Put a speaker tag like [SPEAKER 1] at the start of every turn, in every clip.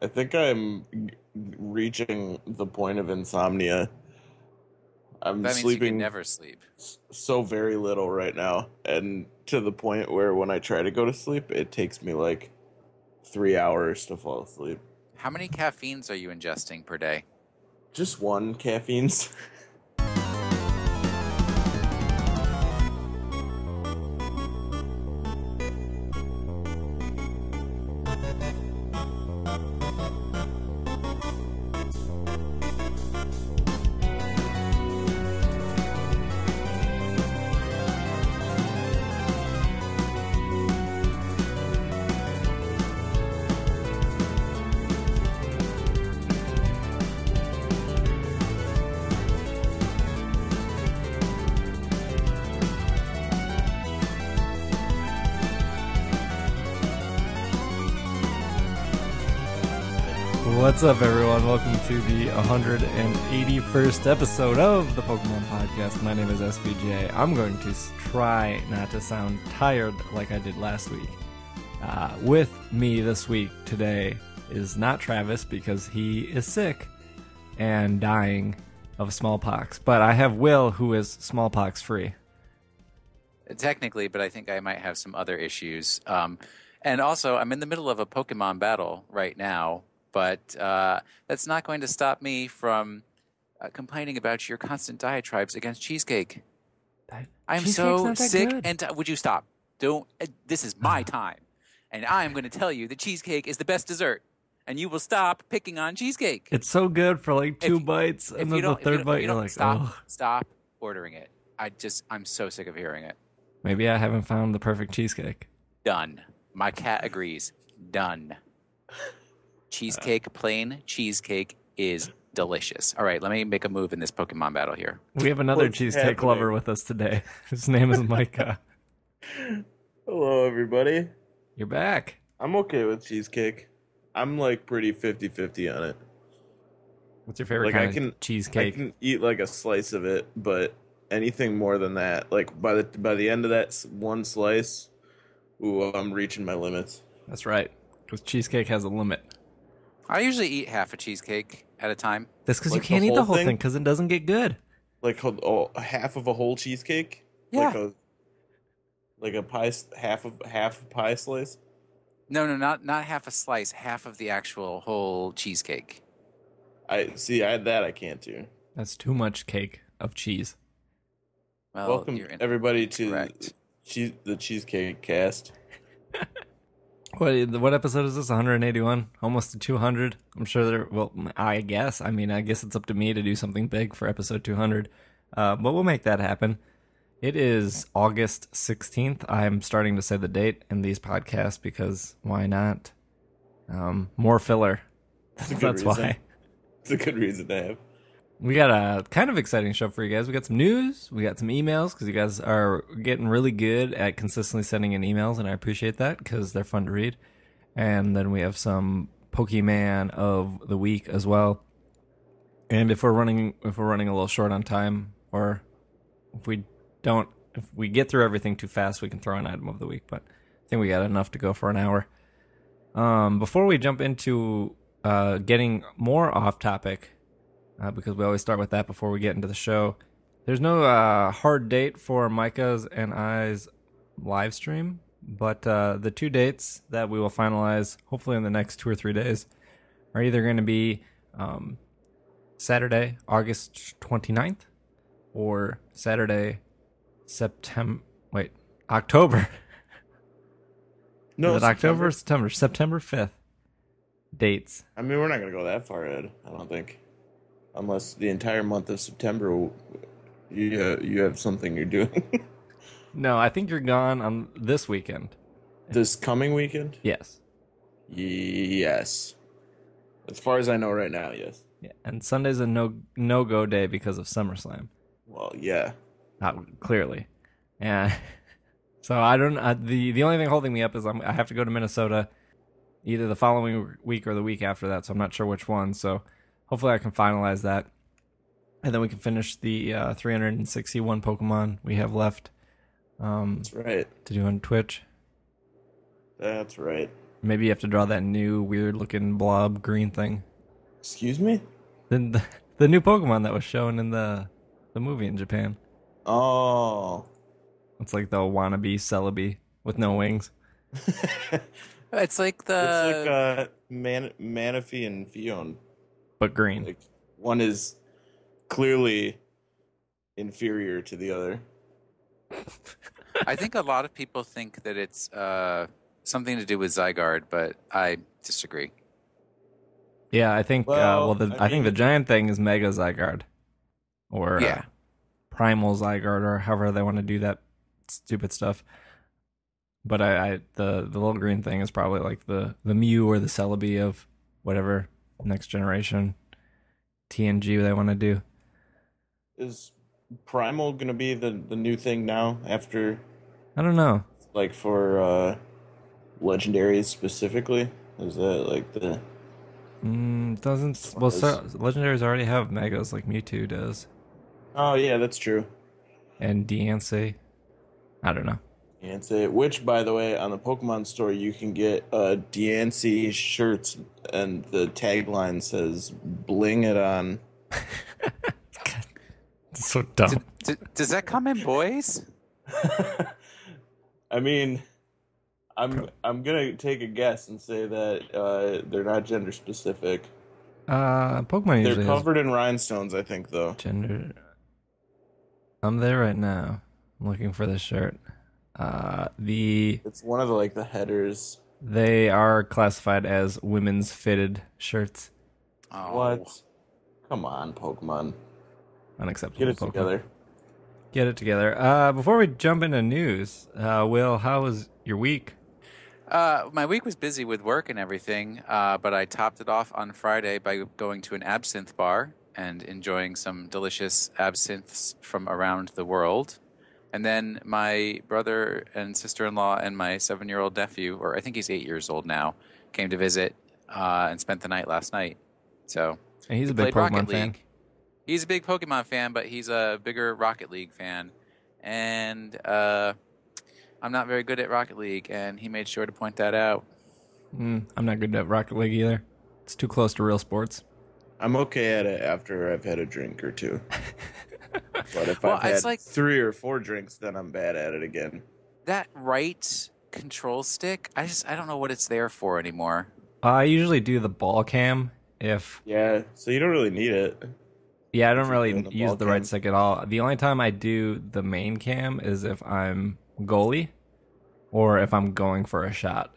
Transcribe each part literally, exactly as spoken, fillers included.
[SPEAKER 1] I think I'm reaching the point of insomnia. I'm
[SPEAKER 2] That means you can
[SPEAKER 1] sleeping
[SPEAKER 2] never sleep.
[SPEAKER 1] s- so very little right now, and to the point where when I try to go to sleep, it takes me like three hours to fall asleep.
[SPEAKER 2] How many caffeines are you ingesting per day?
[SPEAKER 1] Just one caffeines.
[SPEAKER 3] What's up, everyone? Welcome to the one hundred eighty-first episode of the Pokemon Podcast. My name is S V J. I'm going to try not to sound tired like I did last week. Uh, with me this week today is not Travis because he is sick and dying of smallpox, but I have Will, who is smallpox free.
[SPEAKER 2] Technically, but I think I might have some other issues. Um, and also, I'm in the middle of a Pokemon battle right now, but uh, that's not going to stop me from uh, complaining about your constant diatribes against cheesecake. I'm
[SPEAKER 3] Cheesecake's
[SPEAKER 2] so
[SPEAKER 3] not that
[SPEAKER 2] sick,
[SPEAKER 3] good.
[SPEAKER 2] and t- would you stop? Don't. Uh, this is my time, and I am going to tell you that cheesecake is the best dessert, and you will stop picking on cheesecake.
[SPEAKER 3] It's so good for like two
[SPEAKER 2] If-
[SPEAKER 3] bites,
[SPEAKER 2] if
[SPEAKER 3] and
[SPEAKER 2] you
[SPEAKER 3] then the
[SPEAKER 2] don't, if you
[SPEAKER 3] third
[SPEAKER 2] don't, if
[SPEAKER 3] bite,
[SPEAKER 2] you
[SPEAKER 3] you're
[SPEAKER 2] don't
[SPEAKER 3] like,
[SPEAKER 2] stop,
[SPEAKER 3] oh.
[SPEAKER 2] stop ordering it. I just, I'm so sick of hearing it.
[SPEAKER 3] Maybe I haven't found the perfect cheesecake.
[SPEAKER 2] Done. My cat agrees. Done. Cheesecake, plain cheesecake is delicious. All right, let me make a move in this Pokemon battle here.
[SPEAKER 3] We have another
[SPEAKER 1] What's
[SPEAKER 3] cheesecake
[SPEAKER 1] happening?
[SPEAKER 3] lover with us today. His name is Micah.
[SPEAKER 1] Hello, everybody.
[SPEAKER 3] You're back.
[SPEAKER 1] I'm okay with cheesecake. I'm like pretty fifty-fifty on it.
[SPEAKER 3] What's your favorite
[SPEAKER 1] Like
[SPEAKER 3] kind
[SPEAKER 1] I
[SPEAKER 3] of
[SPEAKER 1] can
[SPEAKER 3] cheesecake?
[SPEAKER 1] I can eat like a slice of it, but anything more than that, like by the by the end of that s- one slice, ooh, I'm reaching my limits.
[SPEAKER 3] That's right, because cheesecake has a limit.
[SPEAKER 2] I usually eat half a cheesecake at a time.
[SPEAKER 3] That's because you
[SPEAKER 1] Like the
[SPEAKER 3] can't eat the
[SPEAKER 1] whole
[SPEAKER 3] whole
[SPEAKER 1] thing?
[SPEAKER 3] thing because it doesn't get good.
[SPEAKER 1] Like a, oh, half of a whole cheesecake,
[SPEAKER 2] Yeah.
[SPEAKER 1] like a like a pie, s- half of half a pie slice.
[SPEAKER 2] No, no, not not half a slice, half of the actual whole cheesecake.
[SPEAKER 1] I see. I that I can't do.
[SPEAKER 3] That's too much cake of cheese.
[SPEAKER 2] Well,
[SPEAKER 1] Welcome
[SPEAKER 2] you're in-
[SPEAKER 1] everybody to
[SPEAKER 2] correct.
[SPEAKER 1] cheese, the Cheesecake Cast.
[SPEAKER 3] What what episode is this? one hundred eighty-one, almost to two hundred. I'm sure there. Well, I guess. I mean, I guess it's up to me to do something big for episode two hundred. Uh, but we'll make that happen. It is August sixteenth. I'm starting to say the date in these podcasts because why not? Um, more filler.
[SPEAKER 1] It's a good
[SPEAKER 3] That's
[SPEAKER 1] reason.
[SPEAKER 3] why.
[SPEAKER 1] It's a good reason to have.
[SPEAKER 3] We got a kind of exciting show for you guys. We got some news. We got some emails because you guys are getting really good at consistently sending in emails, and I appreciate that because they're fun to read. And then we have some Pokemon of the week as well. And if we're running, if we're running a little short on time, or if we don't, if we get through everything too fast, we can throw an item of the week. But I think we got enough to go for an hour. Um, before we jump into uh, getting more off topic. Uh, because we always start with that before we get into the show. There's no uh, hard date for Micah's and I's live stream, but uh, the two dates that we will finalize, hopefully in the next two or three days, are either going to be um, Saturday, August twenty-ninth, or Saturday, September. Wait, October.
[SPEAKER 1] No,
[SPEAKER 3] Is it October or
[SPEAKER 1] September.
[SPEAKER 3] September? September fifth. Dates.
[SPEAKER 1] I mean, we're not gonna go that far ahead. I don't think, unless the entire month of September, you uh, you have something you're doing.
[SPEAKER 3] No, I think you're gone on this weekend.
[SPEAKER 1] This coming weekend.
[SPEAKER 3] Yes.
[SPEAKER 1] Yes. As far as I know right now, yes.
[SPEAKER 3] Yeah, and Sunday's a no no go day because of SummerSlam.
[SPEAKER 1] Well, yeah.
[SPEAKER 3] Not clearly, and so I don't. Uh, the The only thing holding me up is I'm, I have to go to Minnesota, either the following week or the week after that. So I'm not sure which one. So hopefully I can finalize that, and then we can finish the uh, three hundred sixty-one Pokemon we have left um,
[SPEAKER 1] That's right.
[SPEAKER 3] to do on Twitch.
[SPEAKER 1] That's right.
[SPEAKER 3] Maybe you have to draw that new weird looking blob green thing.
[SPEAKER 1] Excuse me?
[SPEAKER 3] Then the, the new Pokemon that was shown in the the movie in Japan.
[SPEAKER 1] Oh.
[SPEAKER 3] It's like the wannabe Celebi with no wings.
[SPEAKER 2] It's like
[SPEAKER 1] It's
[SPEAKER 2] the
[SPEAKER 1] like uh, Man- Manaphy and Fion.
[SPEAKER 3] But green.
[SPEAKER 1] Like one is clearly inferior to the other.
[SPEAKER 2] I think a lot of people think that it's uh, something to do with Zygarde, but I disagree.
[SPEAKER 3] Yeah, I think.
[SPEAKER 1] Well,
[SPEAKER 3] uh, well, the,
[SPEAKER 1] I
[SPEAKER 3] I, think
[SPEAKER 1] mean-
[SPEAKER 3] the giant thing is Mega Zygarde, or
[SPEAKER 2] Yeah.
[SPEAKER 3] uh, Primal Zygarde, or however they want to do that stupid stuff. But I, I the the little green thing is probably like the the Mew or the Celebi of whatever next generation T N G they want to do.
[SPEAKER 1] Is Primal gonna be the, the new thing now after,
[SPEAKER 3] I don't know.
[SPEAKER 1] like, for uh, legendaries specifically? Is that like the.
[SPEAKER 3] Mm, doesn't well,
[SPEAKER 1] Does-
[SPEAKER 3] so, legendaries already have megas like Mewtwo does,
[SPEAKER 1] Oh, yeah, that's true.
[SPEAKER 3] and Diancie. I don't know.
[SPEAKER 1] Diancie, which, by the way, on the Pokemon store, you can get uh, Diancie shirts, and the tagline says, "Bling it on."
[SPEAKER 3] It's so dumb.
[SPEAKER 2] D- d- does that come in boys?
[SPEAKER 1] I mean, I'm I'm gonna take a guess and say that uh, they're not gender specific.
[SPEAKER 3] Uh, Pokemon
[SPEAKER 1] They're
[SPEAKER 3] usually has
[SPEAKER 1] covered in rhinestones, I think, though.
[SPEAKER 3] gender. I'm there right now. I'm looking for this shirt. Uh, the
[SPEAKER 1] It's one of the like the headers.
[SPEAKER 3] they are classified as women's fitted shirts.
[SPEAKER 2] Oh.
[SPEAKER 1] What? Come on, Pokemon,
[SPEAKER 3] Unacceptable.
[SPEAKER 1] get it
[SPEAKER 3] Pokemon.
[SPEAKER 1] together.
[SPEAKER 3] Get it together. Uh, before we jump into news, uh, Will, how was your week?
[SPEAKER 2] Uh, my week was busy with work and everything, uh, but I topped it off on Friday by going to an absinthe bar and enjoying some delicious absinthes from around the world. And then my brother and sister-in-law and my seven-year-old nephew, or I think he's eight years old now, came to visit uh, and spent the night last night. So
[SPEAKER 3] And he's a
[SPEAKER 2] we
[SPEAKER 3] big
[SPEAKER 2] played
[SPEAKER 3] Pokemon
[SPEAKER 2] Rocket
[SPEAKER 3] fan.
[SPEAKER 2] League. He's a big Pokemon fan, but he's a bigger Rocket League fan. And uh, I'm not very good at Rocket League, and he made sure to point that out.
[SPEAKER 3] Mm, I'm not good at Rocket League either. It's too close to real sports.
[SPEAKER 1] I'm okay at it after I've had a drink or two. But if
[SPEAKER 2] Well,
[SPEAKER 1] I've had
[SPEAKER 2] it's like-
[SPEAKER 1] three or four drinks, then I'm bad at it again.
[SPEAKER 2] That right control stick, I just I don't know what it's there for anymore.
[SPEAKER 3] I usually do the ball cam if
[SPEAKER 1] Yeah, so you don't really need it.
[SPEAKER 3] yeah, I don't
[SPEAKER 1] If you're
[SPEAKER 3] really
[SPEAKER 1] doing the
[SPEAKER 3] use
[SPEAKER 1] ball
[SPEAKER 3] the right
[SPEAKER 1] cam.
[SPEAKER 3] stick at all. The only time I do the main cam is if I'm goalie or if I'm going for a shot.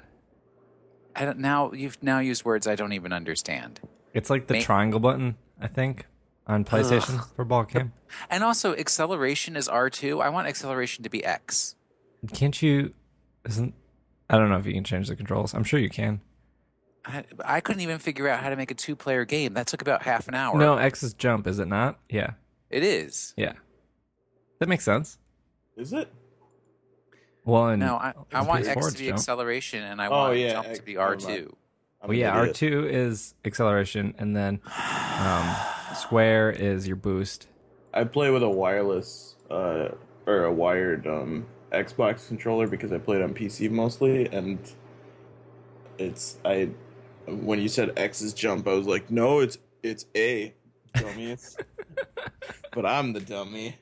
[SPEAKER 2] I don't, now you've now used words I don't even understand.
[SPEAKER 3] It's like the
[SPEAKER 2] Ma-
[SPEAKER 3] triangle button, I think, on PlayStation for ball cam.
[SPEAKER 2] And also, acceleration is R two. I want acceleration to be X.
[SPEAKER 3] Can't you? Isn't I don't know if you can change the controls. I'm sure you can.
[SPEAKER 2] I, I couldn't even figure out how to make a two-player game. That took about half an hour.
[SPEAKER 3] No, X is jump, is it not? Yeah,
[SPEAKER 2] It is.
[SPEAKER 3] yeah. That makes sense.
[SPEAKER 1] Is it?
[SPEAKER 3] Well, and
[SPEAKER 2] No, I, I
[SPEAKER 3] in
[SPEAKER 2] want
[SPEAKER 3] P S
[SPEAKER 2] X
[SPEAKER 3] four
[SPEAKER 2] to
[SPEAKER 3] it's
[SPEAKER 2] be
[SPEAKER 3] jump.
[SPEAKER 2] acceleration, and I
[SPEAKER 1] Oh,
[SPEAKER 2] want
[SPEAKER 1] yeah,
[SPEAKER 2] jump
[SPEAKER 1] X-
[SPEAKER 2] to be
[SPEAKER 1] never
[SPEAKER 2] R
[SPEAKER 1] mind.
[SPEAKER 2] two.
[SPEAKER 1] I'm
[SPEAKER 3] Well,
[SPEAKER 1] an
[SPEAKER 3] yeah, R
[SPEAKER 1] idiot.
[SPEAKER 3] two is acceleration, and then um, square is your boost.
[SPEAKER 1] I play with a wireless uh, or a wired um, Xbox controller because I played on P C mostly, and it's I. When you said X is jump, I was like, no, it's it's A, dummies. But I'm the dummy.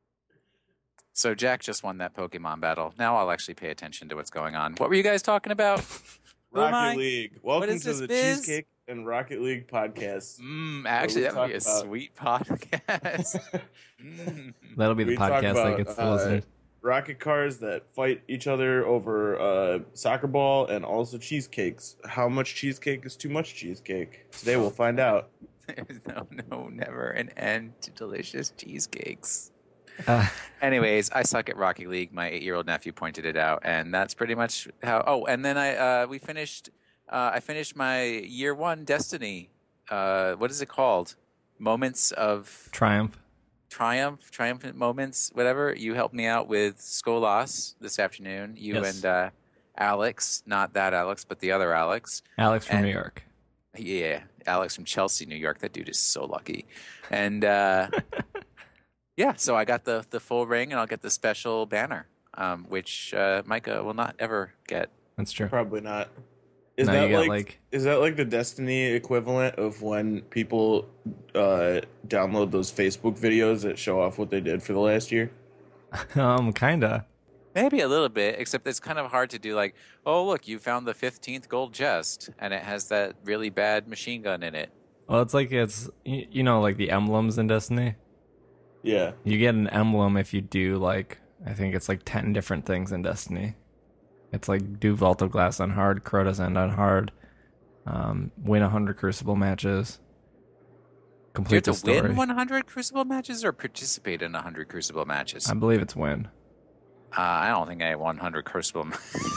[SPEAKER 2] So Jack just won that Pokemon battle. Now I'll actually pay attention to what's going on. What were you guys talking about? Who am I?
[SPEAKER 1] Rocket League. Welcome
[SPEAKER 2] is
[SPEAKER 1] to
[SPEAKER 2] this
[SPEAKER 1] the
[SPEAKER 2] biz?
[SPEAKER 1] Cheesecake and Rocket League podcast.
[SPEAKER 2] Mm, actually,
[SPEAKER 1] we
[SPEAKER 2] that would be a
[SPEAKER 1] talk about-
[SPEAKER 2] sweet podcast. Mm.
[SPEAKER 3] That'll be the
[SPEAKER 1] We talk
[SPEAKER 3] podcast that
[SPEAKER 1] about,
[SPEAKER 3] gets the
[SPEAKER 1] uh,
[SPEAKER 3] listeners.
[SPEAKER 1] rocket cars that fight each other over uh, soccer ball and also cheesecakes. How much cheesecake is too much cheesecake? Today we'll find out.
[SPEAKER 2] There's no, no, never an end to delicious cheesecakes.
[SPEAKER 3] Uh,
[SPEAKER 2] Anyways, I suck at Rocket League. My eight-year-old nephew pointed it out, and that's pretty much how. Oh, and then I uh, we finished. Uh, I finished my year one Destiny. Uh, what is it called? Moments of
[SPEAKER 3] Triumph.
[SPEAKER 2] triumph, triumphant moments, whatever. You helped me out with Skolas this afternoon. You
[SPEAKER 3] Yes.
[SPEAKER 2] and uh, Alex, not that Alex, but the other Alex.
[SPEAKER 3] Alex from
[SPEAKER 2] And-
[SPEAKER 3] New York.
[SPEAKER 2] Yeah, Alex from Chelsea, New York. That dude is so lucky. And uh, yeah, so I got the the full ring, and I'll get the special banner, um, which uh, Micah will not ever get.
[SPEAKER 3] That's true.
[SPEAKER 1] Probably not. Is
[SPEAKER 3] Now
[SPEAKER 1] that
[SPEAKER 3] you got
[SPEAKER 1] like,
[SPEAKER 3] like
[SPEAKER 1] is that like the Destiny equivalent of when people uh download those Facebook videos that show off what they did for the last year?
[SPEAKER 3] um kinda.
[SPEAKER 2] Maybe a little bit, except it's kind of hard to do like, oh, look, you found the fifteenth gold chest, and it has that really bad machine gun in it.
[SPEAKER 3] Well, it's like it's you, you know like the emblems in Destiny.
[SPEAKER 1] Yeah.
[SPEAKER 3] You get an emblem if you do like I think it's like ten different things in Destiny. It's like do Vault of Glass on hard, Crota's End on hard, um, win a hundred Crucible matches,
[SPEAKER 2] Do you have
[SPEAKER 3] complete
[SPEAKER 2] to
[SPEAKER 3] the story.
[SPEAKER 2] win one hundred Crucible matches or participate in one hundred Crucible matches?
[SPEAKER 3] I believe it's win.
[SPEAKER 2] Uh, I don't think I have one hundred Crucible.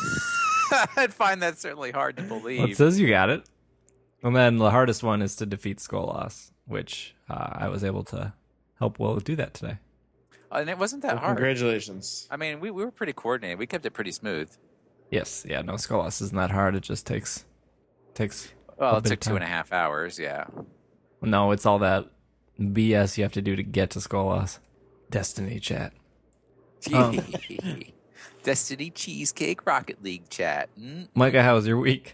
[SPEAKER 2] I'd find that certainly hard to believe.
[SPEAKER 3] Well, it says you got it. And then the hardest one is to defeat Skolas, which uh, I was able to help Will do that today.
[SPEAKER 2] And it wasn't that
[SPEAKER 1] Well,
[SPEAKER 2] hard.
[SPEAKER 1] congratulations.
[SPEAKER 2] I mean, we, we were pretty coordinated. We kept it pretty smooth.
[SPEAKER 3] Yes, yeah, no, Skolas isn't that hard. It just takes takes.
[SPEAKER 2] Well,
[SPEAKER 3] a
[SPEAKER 2] it
[SPEAKER 3] bit
[SPEAKER 2] took
[SPEAKER 3] of
[SPEAKER 2] two and a
[SPEAKER 3] time.
[SPEAKER 2] half hours, yeah.
[SPEAKER 3] No, it's all that B S you have to do to get to Skolas. Destiny chat. Um.
[SPEAKER 2] Destiny Cheesecake Rocket League chat. Mm.
[SPEAKER 3] Micah, how was your week?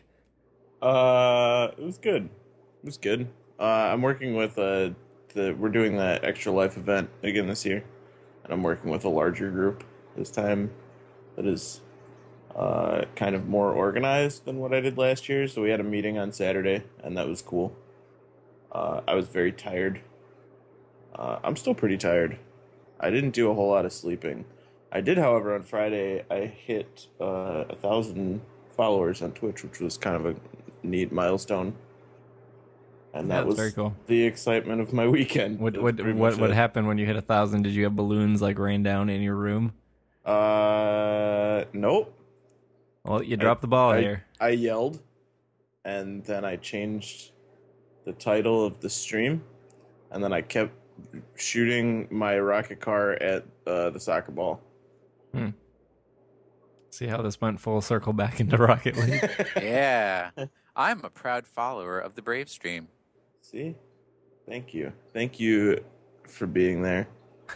[SPEAKER 1] Uh, it was good. It was good. Uh, I'm working with uh the we're doing that Extra Life event again this year, and I'm working with a larger group this time that is uh kind of more organized than what I did last year. So we had a meeting on Saturday, and that was cool. Uh, I was very tired. Uh, I'm still pretty tired. I didn't do a whole lot of sleeping. I did, however, on Friday I hit uh, a thousand followers on Twitch, which was kind of a neat milestone. And
[SPEAKER 3] Yeah,
[SPEAKER 1] that
[SPEAKER 3] that's
[SPEAKER 1] was
[SPEAKER 3] very cool.
[SPEAKER 1] the excitement of my weekend.
[SPEAKER 3] What
[SPEAKER 1] That's
[SPEAKER 3] what
[SPEAKER 1] pretty
[SPEAKER 3] what
[SPEAKER 1] much
[SPEAKER 3] what
[SPEAKER 1] it.
[SPEAKER 3] happened when you hit a thousand? Did you have balloons like rain down in your room?
[SPEAKER 1] Uh, nope.
[SPEAKER 3] Well, you dropped the ball
[SPEAKER 1] I,
[SPEAKER 3] here.
[SPEAKER 1] I yelled, and then I changed the title of the stream, and then I kept shooting my rocket car at uh, the soccer ball.
[SPEAKER 3] See how this went full circle back into Rocket League.
[SPEAKER 2] Yeah. I'm a proud follower of the Brave stream.
[SPEAKER 1] See? Thank you. Thank you for being there.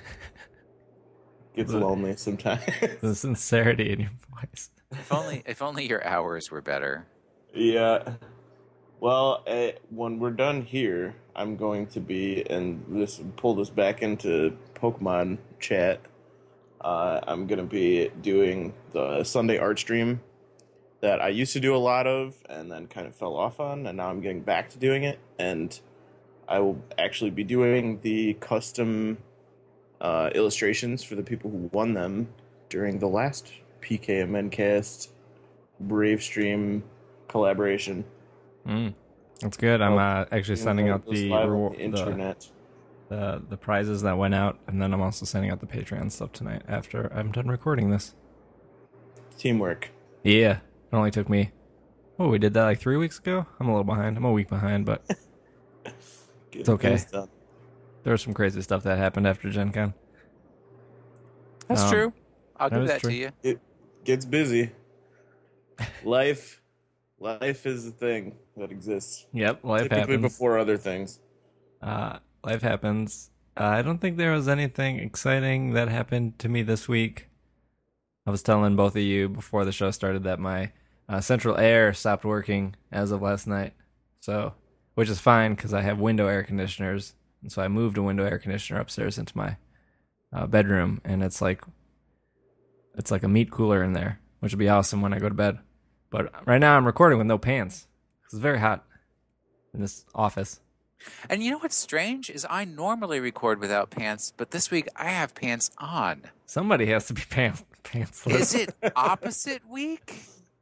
[SPEAKER 1] Gets
[SPEAKER 3] The-
[SPEAKER 1] lonely sometimes.
[SPEAKER 3] The sincerity in your voice.
[SPEAKER 2] If only if only your hours were better.
[SPEAKER 1] Yeah. Well, uh, when we're done here, I'm going to be, and this pull this back into Pokemon chat. Uh, I'm going to be doing the Sunday art stream that I used to do a lot of and then kind of fell off on, and now I'm getting back to doing it. And I will actually be doing the custom uh, illustrations for the people who won them during the last P K M N cast Brave stream collaboration.
[SPEAKER 3] Mm, that's good. I'm uh, actually sending out
[SPEAKER 1] It was
[SPEAKER 3] the,
[SPEAKER 1] live on
[SPEAKER 3] reward,
[SPEAKER 1] the
[SPEAKER 3] the
[SPEAKER 1] internet.
[SPEAKER 3] the the prizes that went out, and then I'm also sending out the Patreon stuff tonight after I'm done recording this.
[SPEAKER 1] Teamwork.
[SPEAKER 3] Yeah, it only took me. Oh, we did that like three weeks ago. I'm a little behind. I'm a week behind, but
[SPEAKER 1] Get
[SPEAKER 3] It's okay.
[SPEAKER 1] things done.
[SPEAKER 3] there was some crazy stuff that happened after Gen Con.
[SPEAKER 2] That's
[SPEAKER 3] Um,
[SPEAKER 2] true. I'll
[SPEAKER 3] that
[SPEAKER 2] do
[SPEAKER 3] is
[SPEAKER 2] that
[SPEAKER 3] true.
[SPEAKER 2] to you.
[SPEAKER 1] It gets busy. Life, life is a thing that exists.
[SPEAKER 3] Yep, life
[SPEAKER 1] Typically
[SPEAKER 3] happens.
[SPEAKER 1] before other things.
[SPEAKER 3] Uh, life happens. Uh, I don't think there was anything exciting that happened to me this week. I was telling both of you before the show started that my uh, central air stopped working as of last night. So, which is fine because I have window air conditioners, and so I moved a window air conditioner upstairs into my uh, bedroom, and it's like it's like a meat cooler in there, which would be awesome when I go to bed. But right now I'm recording with no pants. It's very hot in this office.
[SPEAKER 2] And you know what's strange is I normally record without pants, but this week I have pants on.
[SPEAKER 3] Somebody has to be pants pantsless.
[SPEAKER 2] Is it opposite week?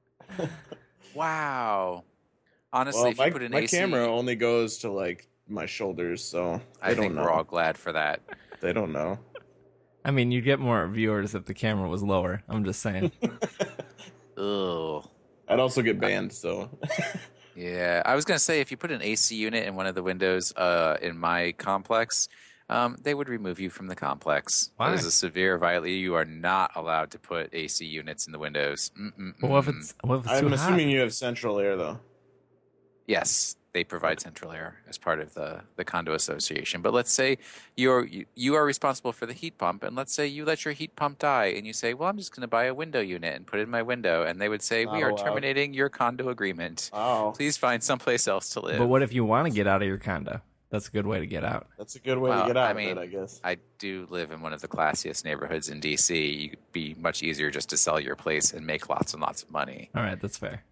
[SPEAKER 2] Wow. Honestly,
[SPEAKER 1] Well,
[SPEAKER 2] if
[SPEAKER 1] my,
[SPEAKER 2] you put an
[SPEAKER 1] my
[SPEAKER 2] A C,
[SPEAKER 1] camera only goes to like my shoulders, so they
[SPEAKER 2] I
[SPEAKER 1] don't
[SPEAKER 2] think
[SPEAKER 1] know.
[SPEAKER 2] we're all glad for that.
[SPEAKER 1] They don't know.
[SPEAKER 3] I mean, you'd get more viewers if the camera was lower. I'm just saying.
[SPEAKER 2] Ugh.
[SPEAKER 1] I'd also get banned, so
[SPEAKER 2] Yeah, I was gonna say if you put an A C unit in one of the windows uh, in my complex, um, they would remove you from the complex.
[SPEAKER 3] Why?
[SPEAKER 2] That is a severe violation. You are not allowed to put A C units in the windows. Mm-mm-mm.
[SPEAKER 3] But what if it's what if it's
[SPEAKER 1] I'm
[SPEAKER 3] too
[SPEAKER 1] assuming
[SPEAKER 3] hot?
[SPEAKER 1] you have central air though.
[SPEAKER 2] Yes, they provide central air as part of the, the condo association. But let's say you're you, you are responsible for the heat pump, and let's say you let your heat pump die, and you say, "Well, I'm just going to buy a window unit and put it in my window," and they would say,
[SPEAKER 1] Not
[SPEAKER 2] "We are
[SPEAKER 1] allowed.
[SPEAKER 2] terminating your condo agreement.
[SPEAKER 1] Oh,
[SPEAKER 2] Please find someplace else to live."
[SPEAKER 3] But what if you want to get out of your condo? That's a good way to get out.
[SPEAKER 1] that's a good way
[SPEAKER 2] Well,
[SPEAKER 1] to get out
[SPEAKER 2] I
[SPEAKER 1] of
[SPEAKER 2] mean,
[SPEAKER 1] it, I guess.
[SPEAKER 2] I do live in one of the classiest neighborhoods in D C. You'd be much easier just to sell your place and make lots and lots of money.
[SPEAKER 3] All right, that's fair.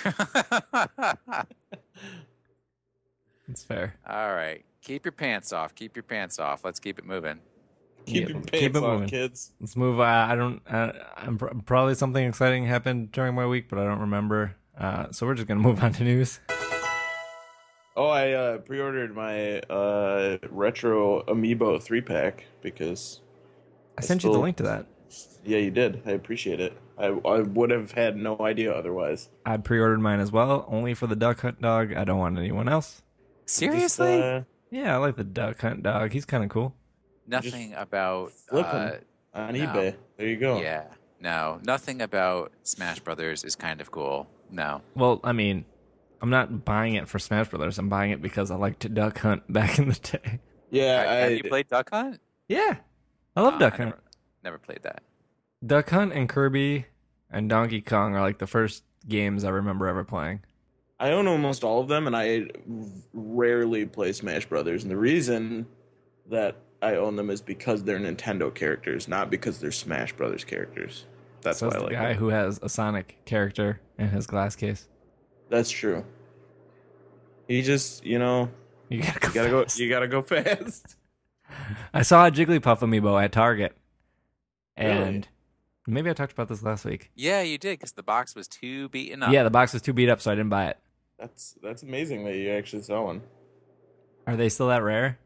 [SPEAKER 3] That's fair.
[SPEAKER 2] All right. Keep your pants off. Keep your pants off. Let's keep it moving.
[SPEAKER 1] Keep
[SPEAKER 3] Yeah,
[SPEAKER 1] your
[SPEAKER 3] keep
[SPEAKER 1] pants
[SPEAKER 3] it
[SPEAKER 1] on,
[SPEAKER 3] moving.
[SPEAKER 1] kids.
[SPEAKER 3] Let's move. Uh, I don't. Uh, I'm pr- probably something exciting happened during my week, but I don't remember. Uh, so we're just gonna move on to news.
[SPEAKER 1] Oh, I uh, pre-ordered my uh, retro amiibo three pack because
[SPEAKER 3] I sent you the
[SPEAKER 1] still-
[SPEAKER 3] link to that.
[SPEAKER 1] yeah, you did. I appreciate it. I I would have had no idea otherwise.
[SPEAKER 3] I pre-ordered mine as well, only for the Duck Hunt dog. I don't want anyone else.
[SPEAKER 2] Seriously?
[SPEAKER 1] Just, uh,
[SPEAKER 3] Yeah, I like the Duck Hunt dog. He's kind of cool.
[SPEAKER 2] Nothing about
[SPEAKER 1] flip
[SPEAKER 2] uh,
[SPEAKER 1] 'em on
[SPEAKER 2] no.
[SPEAKER 1] eBay. There you go.
[SPEAKER 2] Yeah. No, nothing about Smash Brothers is kind of cool. No.
[SPEAKER 3] Well, I mean, I'm not buying it for Smash Brothers. I'm buying it because I liked to Duck Hunt back in the day.
[SPEAKER 1] Yeah,
[SPEAKER 2] have,
[SPEAKER 1] I,
[SPEAKER 2] have you played Duck Hunt?
[SPEAKER 3] Yeah, I love
[SPEAKER 2] Uh,
[SPEAKER 3] Duck
[SPEAKER 2] I
[SPEAKER 3] Hunt.
[SPEAKER 2] never, never played that.
[SPEAKER 3] Duck Hunt and Kirby and Donkey Kong are like the first games I remember ever playing.
[SPEAKER 1] I own almost all of them, and I rarely play Smash Brothers. And the reason that I own them is because they're Nintendo characters, not because they're Smash Brothers characters. That's
[SPEAKER 3] So
[SPEAKER 1] why
[SPEAKER 3] it's
[SPEAKER 1] I
[SPEAKER 3] the
[SPEAKER 1] like
[SPEAKER 3] guy
[SPEAKER 1] them.
[SPEAKER 3] who has a Sonic character in his glass case.
[SPEAKER 1] That's true. You just, you know,
[SPEAKER 3] You gotta go.
[SPEAKER 1] you gotta go.
[SPEAKER 3] fast.
[SPEAKER 1] You gotta go fast.
[SPEAKER 3] I saw a Jigglypuff amiibo at Target,
[SPEAKER 1] Really?
[SPEAKER 3] and maybe I talked about this last week.
[SPEAKER 2] Yeah, you did, because the box was too beaten up.
[SPEAKER 3] Yeah, the box was too beat up, so I didn't buy it.
[SPEAKER 1] That's that's amazing that you actually saw one.
[SPEAKER 3] Are they still that rare?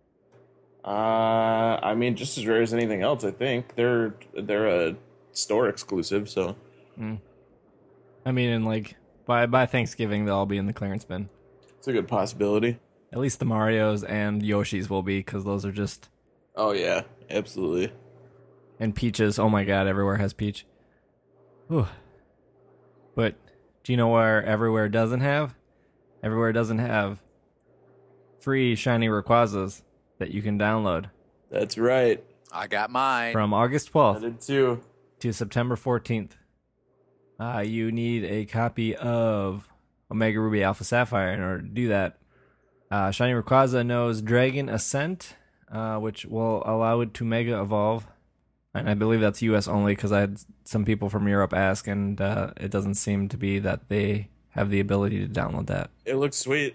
[SPEAKER 1] Uh, I mean, just as rare as anything else. I think they're they're a store exclusive, so
[SPEAKER 3] I mean, in like by by Thanksgiving, they'll all be in the clearance bin.
[SPEAKER 1] it's a good possibility.
[SPEAKER 3] At least the Mario's and Yoshi's will be, because those are just.
[SPEAKER 1] Oh yeah, absolutely.
[SPEAKER 3] And Peaches. Oh my God, everywhere has Peach. Whew. But do you know where everywhere doesn't have? Everywhere doesn't have free shiny Rayquazas that you can download
[SPEAKER 1] That's right.
[SPEAKER 2] I got mine.
[SPEAKER 3] from August
[SPEAKER 1] I
[SPEAKER 3] twelfth
[SPEAKER 1] did too.
[SPEAKER 3] to September fourteenth. Uh, you need a copy of Omega Ruby Alpha Sapphire in order to do that. Uh, Shiny Rayquaza knows Dragon Ascent, uh, which will allow it to Mega Evolve. And I believe that's U S only, because I had some people from Europe ask, and uh, it doesn't seem to be that they have the ability to download that.
[SPEAKER 1] It looks sweet.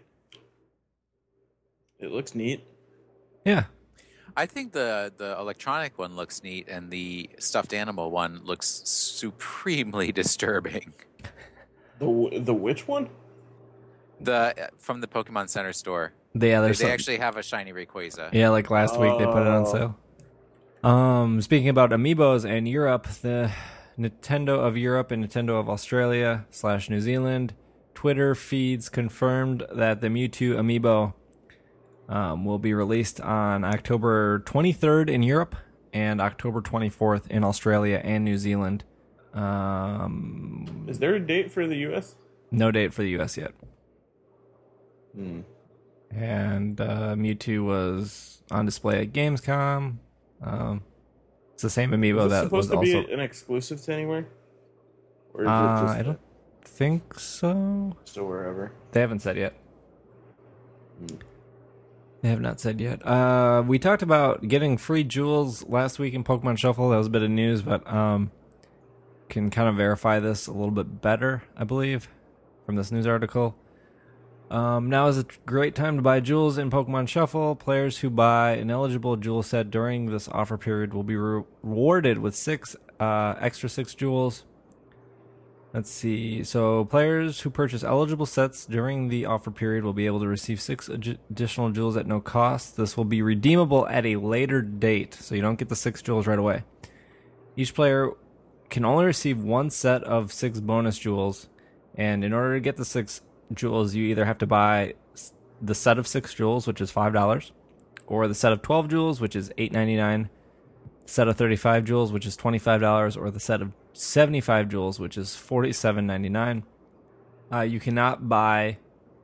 [SPEAKER 1] It looks neat.
[SPEAKER 3] Yeah.
[SPEAKER 2] I think the the electronic one looks neat, and the stuffed animal one looks supremely disturbing.
[SPEAKER 1] The the which one?
[SPEAKER 2] The from the Pokemon Center store,
[SPEAKER 3] They, yeah,
[SPEAKER 2] they,
[SPEAKER 3] there's
[SPEAKER 2] they
[SPEAKER 3] some-
[SPEAKER 2] actually have a shiny Rayquaza.
[SPEAKER 3] Yeah, like last week they put it on
[SPEAKER 1] Oh.
[SPEAKER 3] sale. Um, speaking about amiibos and Europe, the Nintendo of Europe and Nintendo of Australia slash New Zealand Twitter feeds confirmed that the Mewtwo amiibo um, will be released on October twenty-third in Europe and October twenty-fourth in Australia and New Zealand. Um,
[SPEAKER 1] Is there a date for the U S?
[SPEAKER 3] no date for the U S yet.
[SPEAKER 1] Hmm.
[SPEAKER 3] And uh, Mewtwo was on display at Gamescom. Um, it's the same amiibo
[SPEAKER 1] Is it
[SPEAKER 3] that was
[SPEAKER 1] supposed to
[SPEAKER 3] also.
[SPEAKER 1] be an exclusive to anywhere? Or is
[SPEAKER 3] Uh,
[SPEAKER 1] it just
[SPEAKER 3] I don't think so.
[SPEAKER 1] so wherever?
[SPEAKER 3] They haven't said yet.
[SPEAKER 1] Hmm.
[SPEAKER 3] They have not said yet. Uh, we talked about getting free jewels last week in Pokemon Shuffle. That was a bit of news, but um, can kind of verify this a little bit better, I believe, from this news article. Um, now is a great time to buy jewels in Pokemon Shuffle. Players who buy an eligible jewel set during this offer period will be re- rewarded with six uh, extra six jewels. Let's see. So players who purchase eligible sets during the offer period will be able to receive six ad- additional jewels at no cost. This will be redeemable at a later date, so you don't get the six jewels right away. Each player can only receive one set of six bonus jewels, and in order to get the six jewels, you either have to buy s- the set of six jewels, which is five dollars, or the set of twelve jewels, which is eight ninety-nine, set of thirty-five jewels, which is twenty-five dollars, or the set of seventy-five jewels, which is forty-seven ninety-nine. Uh, you cannot buy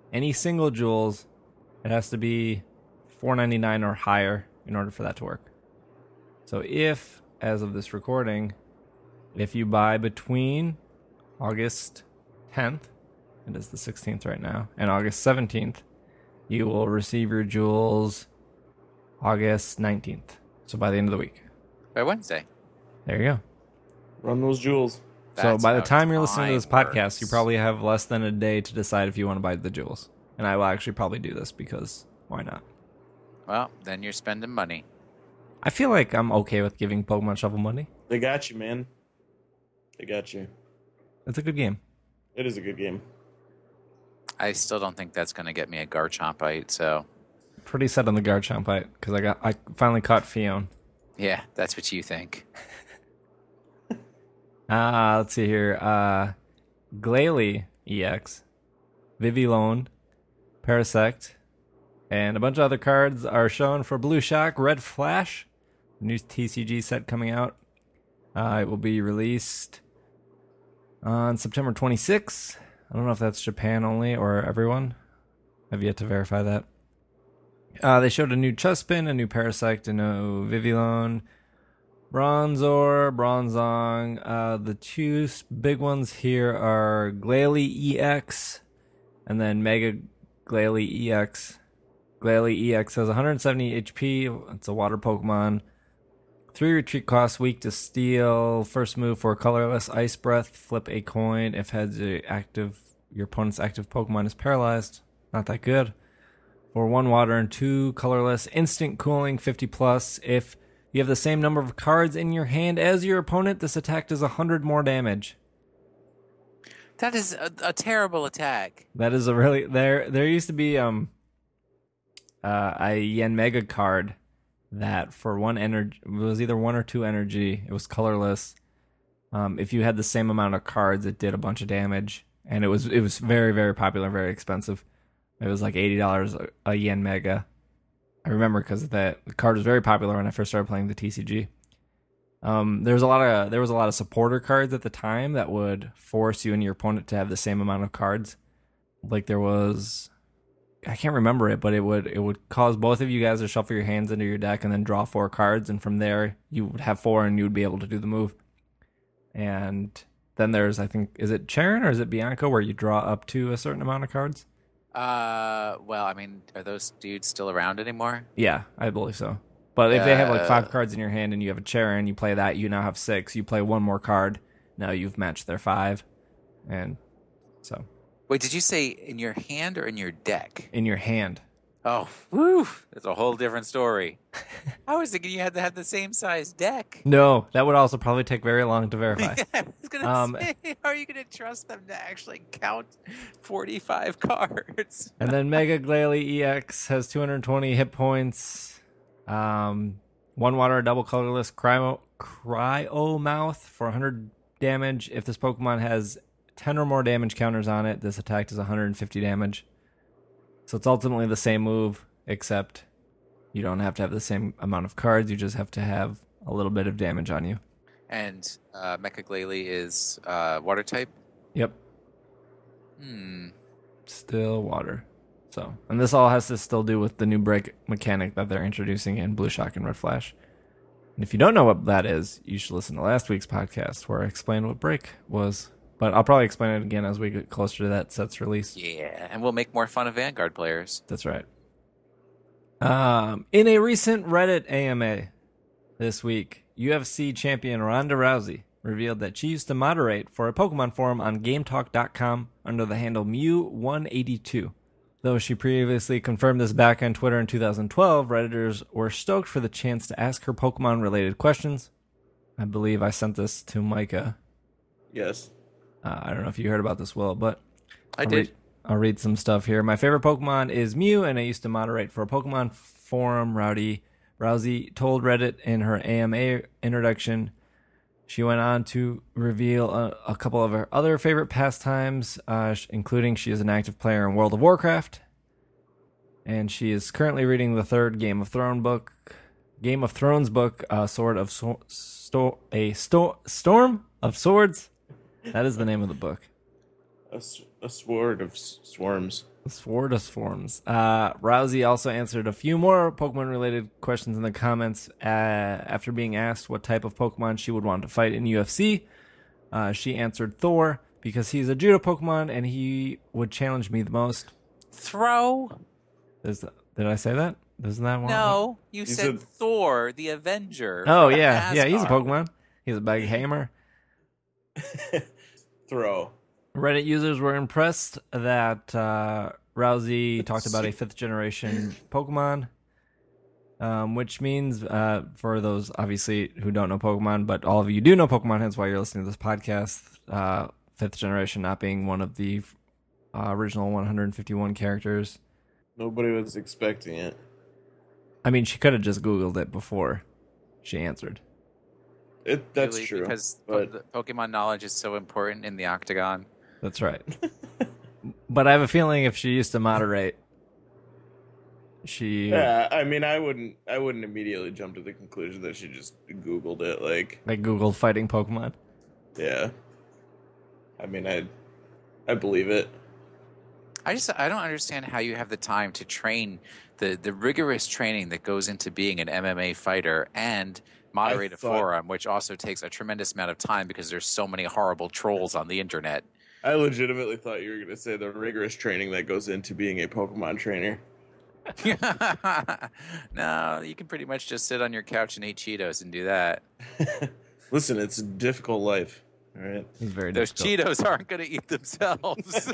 [SPEAKER 3] Any single jewels, it has to be four ninety-nine or higher in order for that to work. So if, as of this recording, if you buy between August tenth, it is the sixteenth right now, and August seventeenth, you will receive your jewels August nineteenth. So by the end of the week.
[SPEAKER 2] By Wednesday.
[SPEAKER 3] There you go.
[SPEAKER 1] Run those jewels.
[SPEAKER 2] That's
[SPEAKER 3] so by the
[SPEAKER 2] how
[SPEAKER 3] time you're listening to this
[SPEAKER 2] time
[SPEAKER 3] podcast,
[SPEAKER 2] works.
[SPEAKER 3] you probably have less than a day to decide if you want to buy the jewels. And I will actually probably do this because why not?
[SPEAKER 2] Well, then you're spending money.
[SPEAKER 3] I feel like I'm okay with giving Pokemon Shuffle money.
[SPEAKER 1] They got you, man. They got you.
[SPEAKER 3] It's a good game.
[SPEAKER 1] It is a good game.
[SPEAKER 2] I still don't think that's going to get me a Garchompite, so
[SPEAKER 3] Pretty set on the Garchompite because I got I finally caught Fion.
[SPEAKER 2] yeah, that's what you think.
[SPEAKER 3] Ah, uh, let's see here. Uh, Glalie E X, Vivillon, Parasect, and a bunch of other cards are shown for Blue Shock Red Flash, new T C G set coming out. Uh, it will be released on September twenty-sixth. I don't know if that's Japan only or everyone. I've yet to verify that. Uh, they showed a new Chuspin, a new Parasect, a new Vivillon, Bronzor, Bronzong. Uh, the two s- big ones here are Glalie E X and then Mega Glalie E X. Glalie E X has one hundred seventy H P. It's a water Pokemon. Three retreat costs, weak to steel. First move for colorless Ice Breath. Flip a coin. If heads, a active, your opponent's active Pokemon is paralyzed. Not that good. For one water and two colorless, instant cooling fifty plus. If you have the same number of cards in your hand as your opponent, this attack does one hundred more damage.
[SPEAKER 2] That is a, a terrible attack.
[SPEAKER 3] That is a really there. There used to be um uh, a Yanmega card that for one energy it was either one or two energy. It was colorless. Um, if you had the same amount of cards, it did a bunch of damage, and it was it was very very popular, very expensive. It was like eighty dollars a, a Yanmega. I remember because that the card was very popular when I first started playing the T C G. Um, there was a lot of there was a lot of supporter cards at the time that would force you and your opponent to have the same amount of cards. Like there was, I can't remember it, but it would it would cause both of you guys to shuffle your hands into your deck and then draw four cards, and from there you would have four and you would be able to do the move. And then there's I think is it Charon or is it Bianco where you draw up to a certain amount of cards?
[SPEAKER 2] Uh, well, I mean, are those dudes still around anymore?
[SPEAKER 3] Yeah, I believe so. But if they have like five
[SPEAKER 2] Uh,
[SPEAKER 3] cards in your hand and you have a Charon, you play that, you now have six. You play one more card, now you've matched their five. And so,
[SPEAKER 2] Wait, did you say in your hand or in your deck?
[SPEAKER 3] in your hand.
[SPEAKER 2] Oh, woo! That's a whole different story. I was thinking you had to have the same size deck.
[SPEAKER 3] No, that would also probably take very long to verify.
[SPEAKER 2] I was gonna
[SPEAKER 3] Um,
[SPEAKER 2] say, how are you gonna trust them to actually count forty-five cards?
[SPEAKER 3] And then Mega Glalie E X has two hundred twenty hit points. Um, one water, double colorless, cryo, cryo mouth for one hundred damage. If this Pokemon has ten or more damage counters on it, this attack does one hundred fifty damage. So it's ultimately the same move, except you don't have to have the same amount of cards. You just have to have a little bit of damage on you.
[SPEAKER 2] And uh, Mecha Glalie is uh, water type.
[SPEAKER 3] Yep.
[SPEAKER 2] Hmm.
[SPEAKER 3] Still water. So, and this all has to still do with the new break mechanic that they're introducing in Blue Shock and Red Flash. And if you don't know what that is, you should listen to last week's podcast where I explained what break was. But I'll probably explain it again as we get closer to that set's release.
[SPEAKER 2] Yeah, and we'll make more fun of Vanguard players.
[SPEAKER 3] That's right. Um, in a recent Reddit A M A this week, U F C champion Ronda Rousey revealed that she used to moderate for a Pokemon forum on GameTalk dot com under the handle Mew one eighty-two. Though she previously confirmed this back on Twitter in two thousand twelve, Redditors were stoked for the chance to ask her Pokemon-related questions. I believe I sent this to Micah.
[SPEAKER 1] Yes.
[SPEAKER 3] Uh, I don't know if you heard about this, Will, but
[SPEAKER 2] I
[SPEAKER 3] I'll
[SPEAKER 2] did.
[SPEAKER 3] Read, I'll read some stuff here. My favorite Pokemon is Mew, and I used to moderate for a Pokemon forum. Rowdy Rousey told Reddit in her A M A introduction. She went on to reveal a, a couple of her other favorite pastimes, uh, including she is an active player in World of Warcraft, and she is currently reading the third Game of Thrones book. Game of Thrones book, uh, Sword of so- Sto- a Sto- Storm of Swords. That is the name of the book.
[SPEAKER 1] A, s- a sword of s- swarms.
[SPEAKER 3] Sword of Swarms. Uh, Rousey also answered a few more Pokemon-related questions in the comments uh, after being asked what type of Pokemon she would want to fight in U F C. Uh, she answered Thor because he's a judo Pokemon and he would challenge me the most.
[SPEAKER 2] Throw?
[SPEAKER 3] Is, did I say that? Isn't that one?
[SPEAKER 2] No, you
[SPEAKER 1] You
[SPEAKER 2] said,
[SPEAKER 1] said-
[SPEAKER 2] Thor, the Avenger.
[SPEAKER 3] Oh,
[SPEAKER 2] from
[SPEAKER 3] yeah. Yeah, he's a
[SPEAKER 2] Asgard.
[SPEAKER 3] Pokemon. He's a big hammer.
[SPEAKER 1] Throw.
[SPEAKER 3] Reddit users were impressed that uh, Rousey talked about a fifth generation Pokemon, um, which means, uh, for those obviously who don't know Pokemon, but all of you do know Pokemon, hence why you're listening to this podcast, uh, fifth generation not being one of the uh, original one hundred fifty-one characters.
[SPEAKER 1] Nobody was expecting it.
[SPEAKER 3] I mean, she could have just Googled it before she answered.
[SPEAKER 1] It that's
[SPEAKER 2] Really,
[SPEAKER 1] true.
[SPEAKER 2] because
[SPEAKER 1] but
[SPEAKER 2] po- the Pokemon knowledge is so important in the Octagon.
[SPEAKER 3] That's right. But I have a feeling if she used to moderate, she
[SPEAKER 1] yeah, I mean, I wouldn't. I wouldn't immediately jump to the conclusion that she just Googled it. Like,
[SPEAKER 3] like Googled fighting Pokemon.
[SPEAKER 1] yeah. I mean, I, I believe it.
[SPEAKER 2] I just I don't understand how you have the time to train the the rigorous training that goes into being an M M A fighter and moderate
[SPEAKER 1] I
[SPEAKER 2] a
[SPEAKER 1] thought-
[SPEAKER 2] forum, which also takes a tremendous amount of time because there's so many horrible trolls on the internet.
[SPEAKER 1] I legitimately thought you were going to say the rigorous training that goes into being a Pokemon trainer.
[SPEAKER 2] No, you can pretty much just sit on your couch and eat Cheetos and do that.
[SPEAKER 1] Listen, it's a difficult life. All right.
[SPEAKER 3] It's very
[SPEAKER 2] Those
[SPEAKER 3] difficult.
[SPEAKER 2] Cheetos aren't going to eat themselves.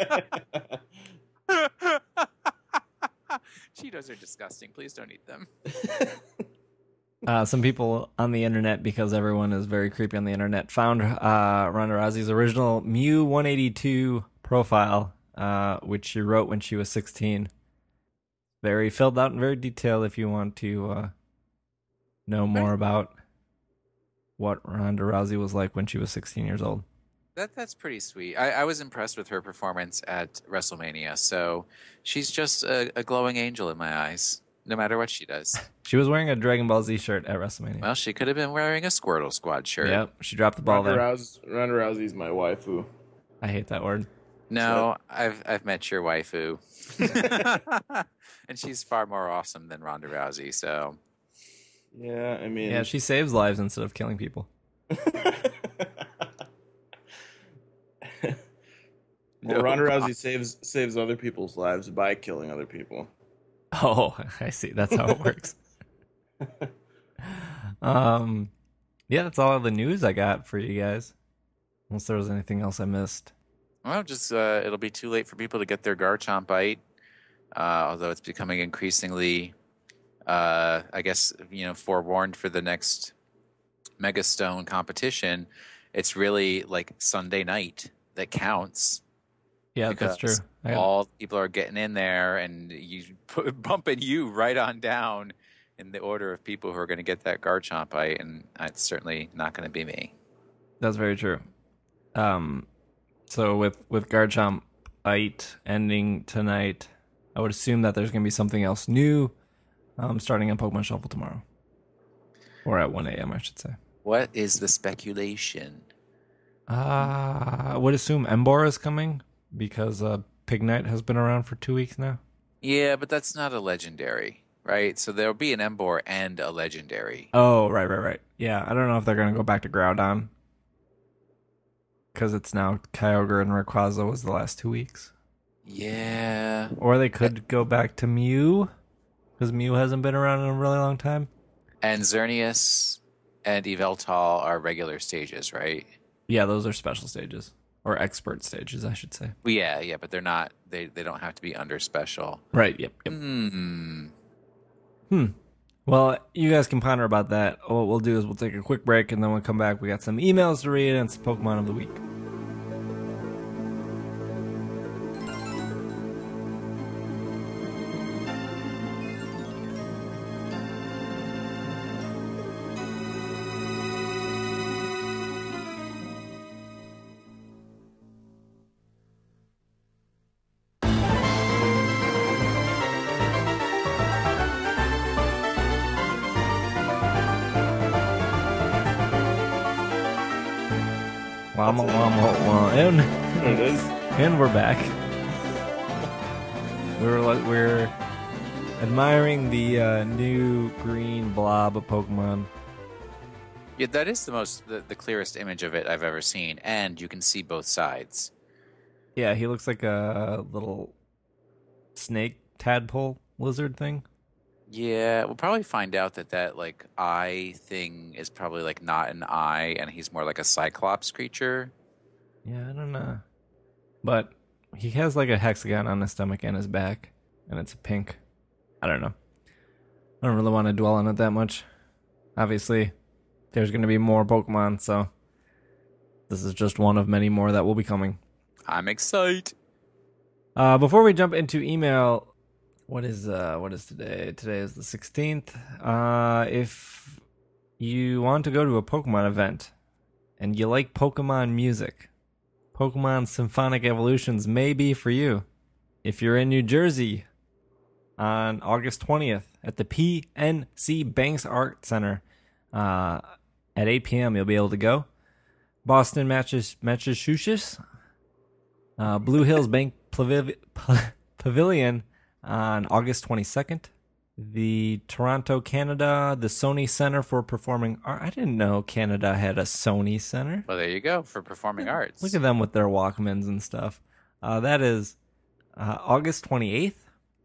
[SPEAKER 2] Cheetos are disgusting. Please don't eat them.
[SPEAKER 3] Uh, some people on the internet, because everyone is very creepy on the internet, found uh, Ronda Rousey's original Mew one eighty-two profile, uh, which she wrote when she was sixteen. Very filled out and very detailed if you want to uh, know more about what Ronda Rousey was like when she was sixteen years old.
[SPEAKER 2] That that's pretty sweet. I, I was impressed with her performance at WrestleMania. So she's just a, a glowing angel in my eyes, no matter what she does.
[SPEAKER 3] She was wearing a Dragon Ball Z shirt at WrestleMania.
[SPEAKER 2] Well, she could have been wearing a Squirtle Squad shirt.
[SPEAKER 3] Yep, she dropped the ball
[SPEAKER 1] Ronda,
[SPEAKER 3] there.
[SPEAKER 1] Rouse, Ronda Rousey's my waifu.
[SPEAKER 3] I hate that word.
[SPEAKER 2] No, I've I've met your waifu, and she's far more awesome than Ronda Rousey. So
[SPEAKER 1] Yeah, I mean,
[SPEAKER 3] Yeah, she saves lives instead of killing people.
[SPEAKER 1] well, Ronda Rousey saves saves other people's lives by killing other people.
[SPEAKER 3] Oh, I see. That's how it works. um, yeah, that's all the news I got for you guys. Unless there was anything else I missed.
[SPEAKER 2] well, just uh, it'll be too late for people to get their Garchomp bite. Uh, although it's becoming increasingly, uh, I guess you know, forewarned for the next Megastone competition. It's really like Sunday night that counts.
[SPEAKER 3] Yeah, that's
[SPEAKER 2] Because
[SPEAKER 3] true. I got-
[SPEAKER 2] all the people are getting in there, and you put, bumping you right on down in the order of people who are going to get that Garchomp bite, and it's certainly not going to be me.
[SPEAKER 3] That's very true. Um, so with with Garchomp Bite ending tonight, I would assume that there's going to be something else new, um, starting on Pokemon Shuffle tomorrow, or at one a.m. I should say.
[SPEAKER 2] What is the speculation?
[SPEAKER 3] Uh, I would assume Emboar is coming because uh, Pignite has been around for two weeks now.
[SPEAKER 2] Yeah, but that's not a legendary, right? So there'll be an Emboar and a legendary.
[SPEAKER 3] Oh, right, right, right. Yeah, I don't know if they're going to go back to Groudon. Because it's now Kyogre and Rayquaza was the last two weeks.
[SPEAKER 2] Yeah.
[SPEAKER 3] Or they could go back to Mew. Because Mew hasn't been around in a really long time.
[SPEAKER 2] And Xerneas and Yveltal are regular stages, right?
[SPEAKER 3] Yeah, those are special stages. Or expert stages, I should say.
[SPEAKER 2] Well, yeah, yeah, but they're not, they, they don't have to be under special.
[SPEAKER 3] Right, yep, yep.
[SPEAKER 2] Hmm.
[SPEAKER 3] Hmm. Well, you guys can ponder about that. What we'll do is we'll take a quick break, and then we'll come back. We got some emails to read and some Pokemon of the week. Llama, llama, llama.
[SPEAKER 1] There it is.
[SPEAKER 3] And we're back. We're we're admiring the uh, new green blob of Pokemon.
[SPEAKER 2] Yeah, that is the most the, the clearest image of it I've ever seen, and you can see both sides.
[SPEAKER 3] Yeah, he looks like a little snake tadpole lizard thing.
[SPEAKER 2] Yeah, we'll probably find out that that like eye thing is probably like not an eye, and he's more like a Cyclops creature.
[SPEAKER 3] Yeah, I don't know. But he has like a hexagon on his stomach and his back, and it's pink. I don't know. I don't really want to dwell on it that much. Obviously, there's going to be more Pokemon, so this is just one of many more that will be coming.
[SPEAKER 2] I'm excited.
[SPEAKER 3] Uh, before we jump into email, what is uh what is today? Today is the sixteenth. Uh, if you want to go to a Pokemon event and you like Pokemon music, Pokemon Symphonic Evolutions may be for you. If you're in New Jersey on August twentieth at the P N C Banks Art Center uh, at eight p.m., you'll be able to go. Boston, Massachusetts, uh, Blue Hills Bank Paviv- Pavilion on August twenty-second. The Toronto, Canada, the Sony Center for Performing Art. I didn't know Canada had a Sony Center.
[SPEAKER 2] Well, there you go for performing arts.
[SPEAKER 3] Look at them with their Walkmans and stuff. Uh, that is uh, August twenty-eighth.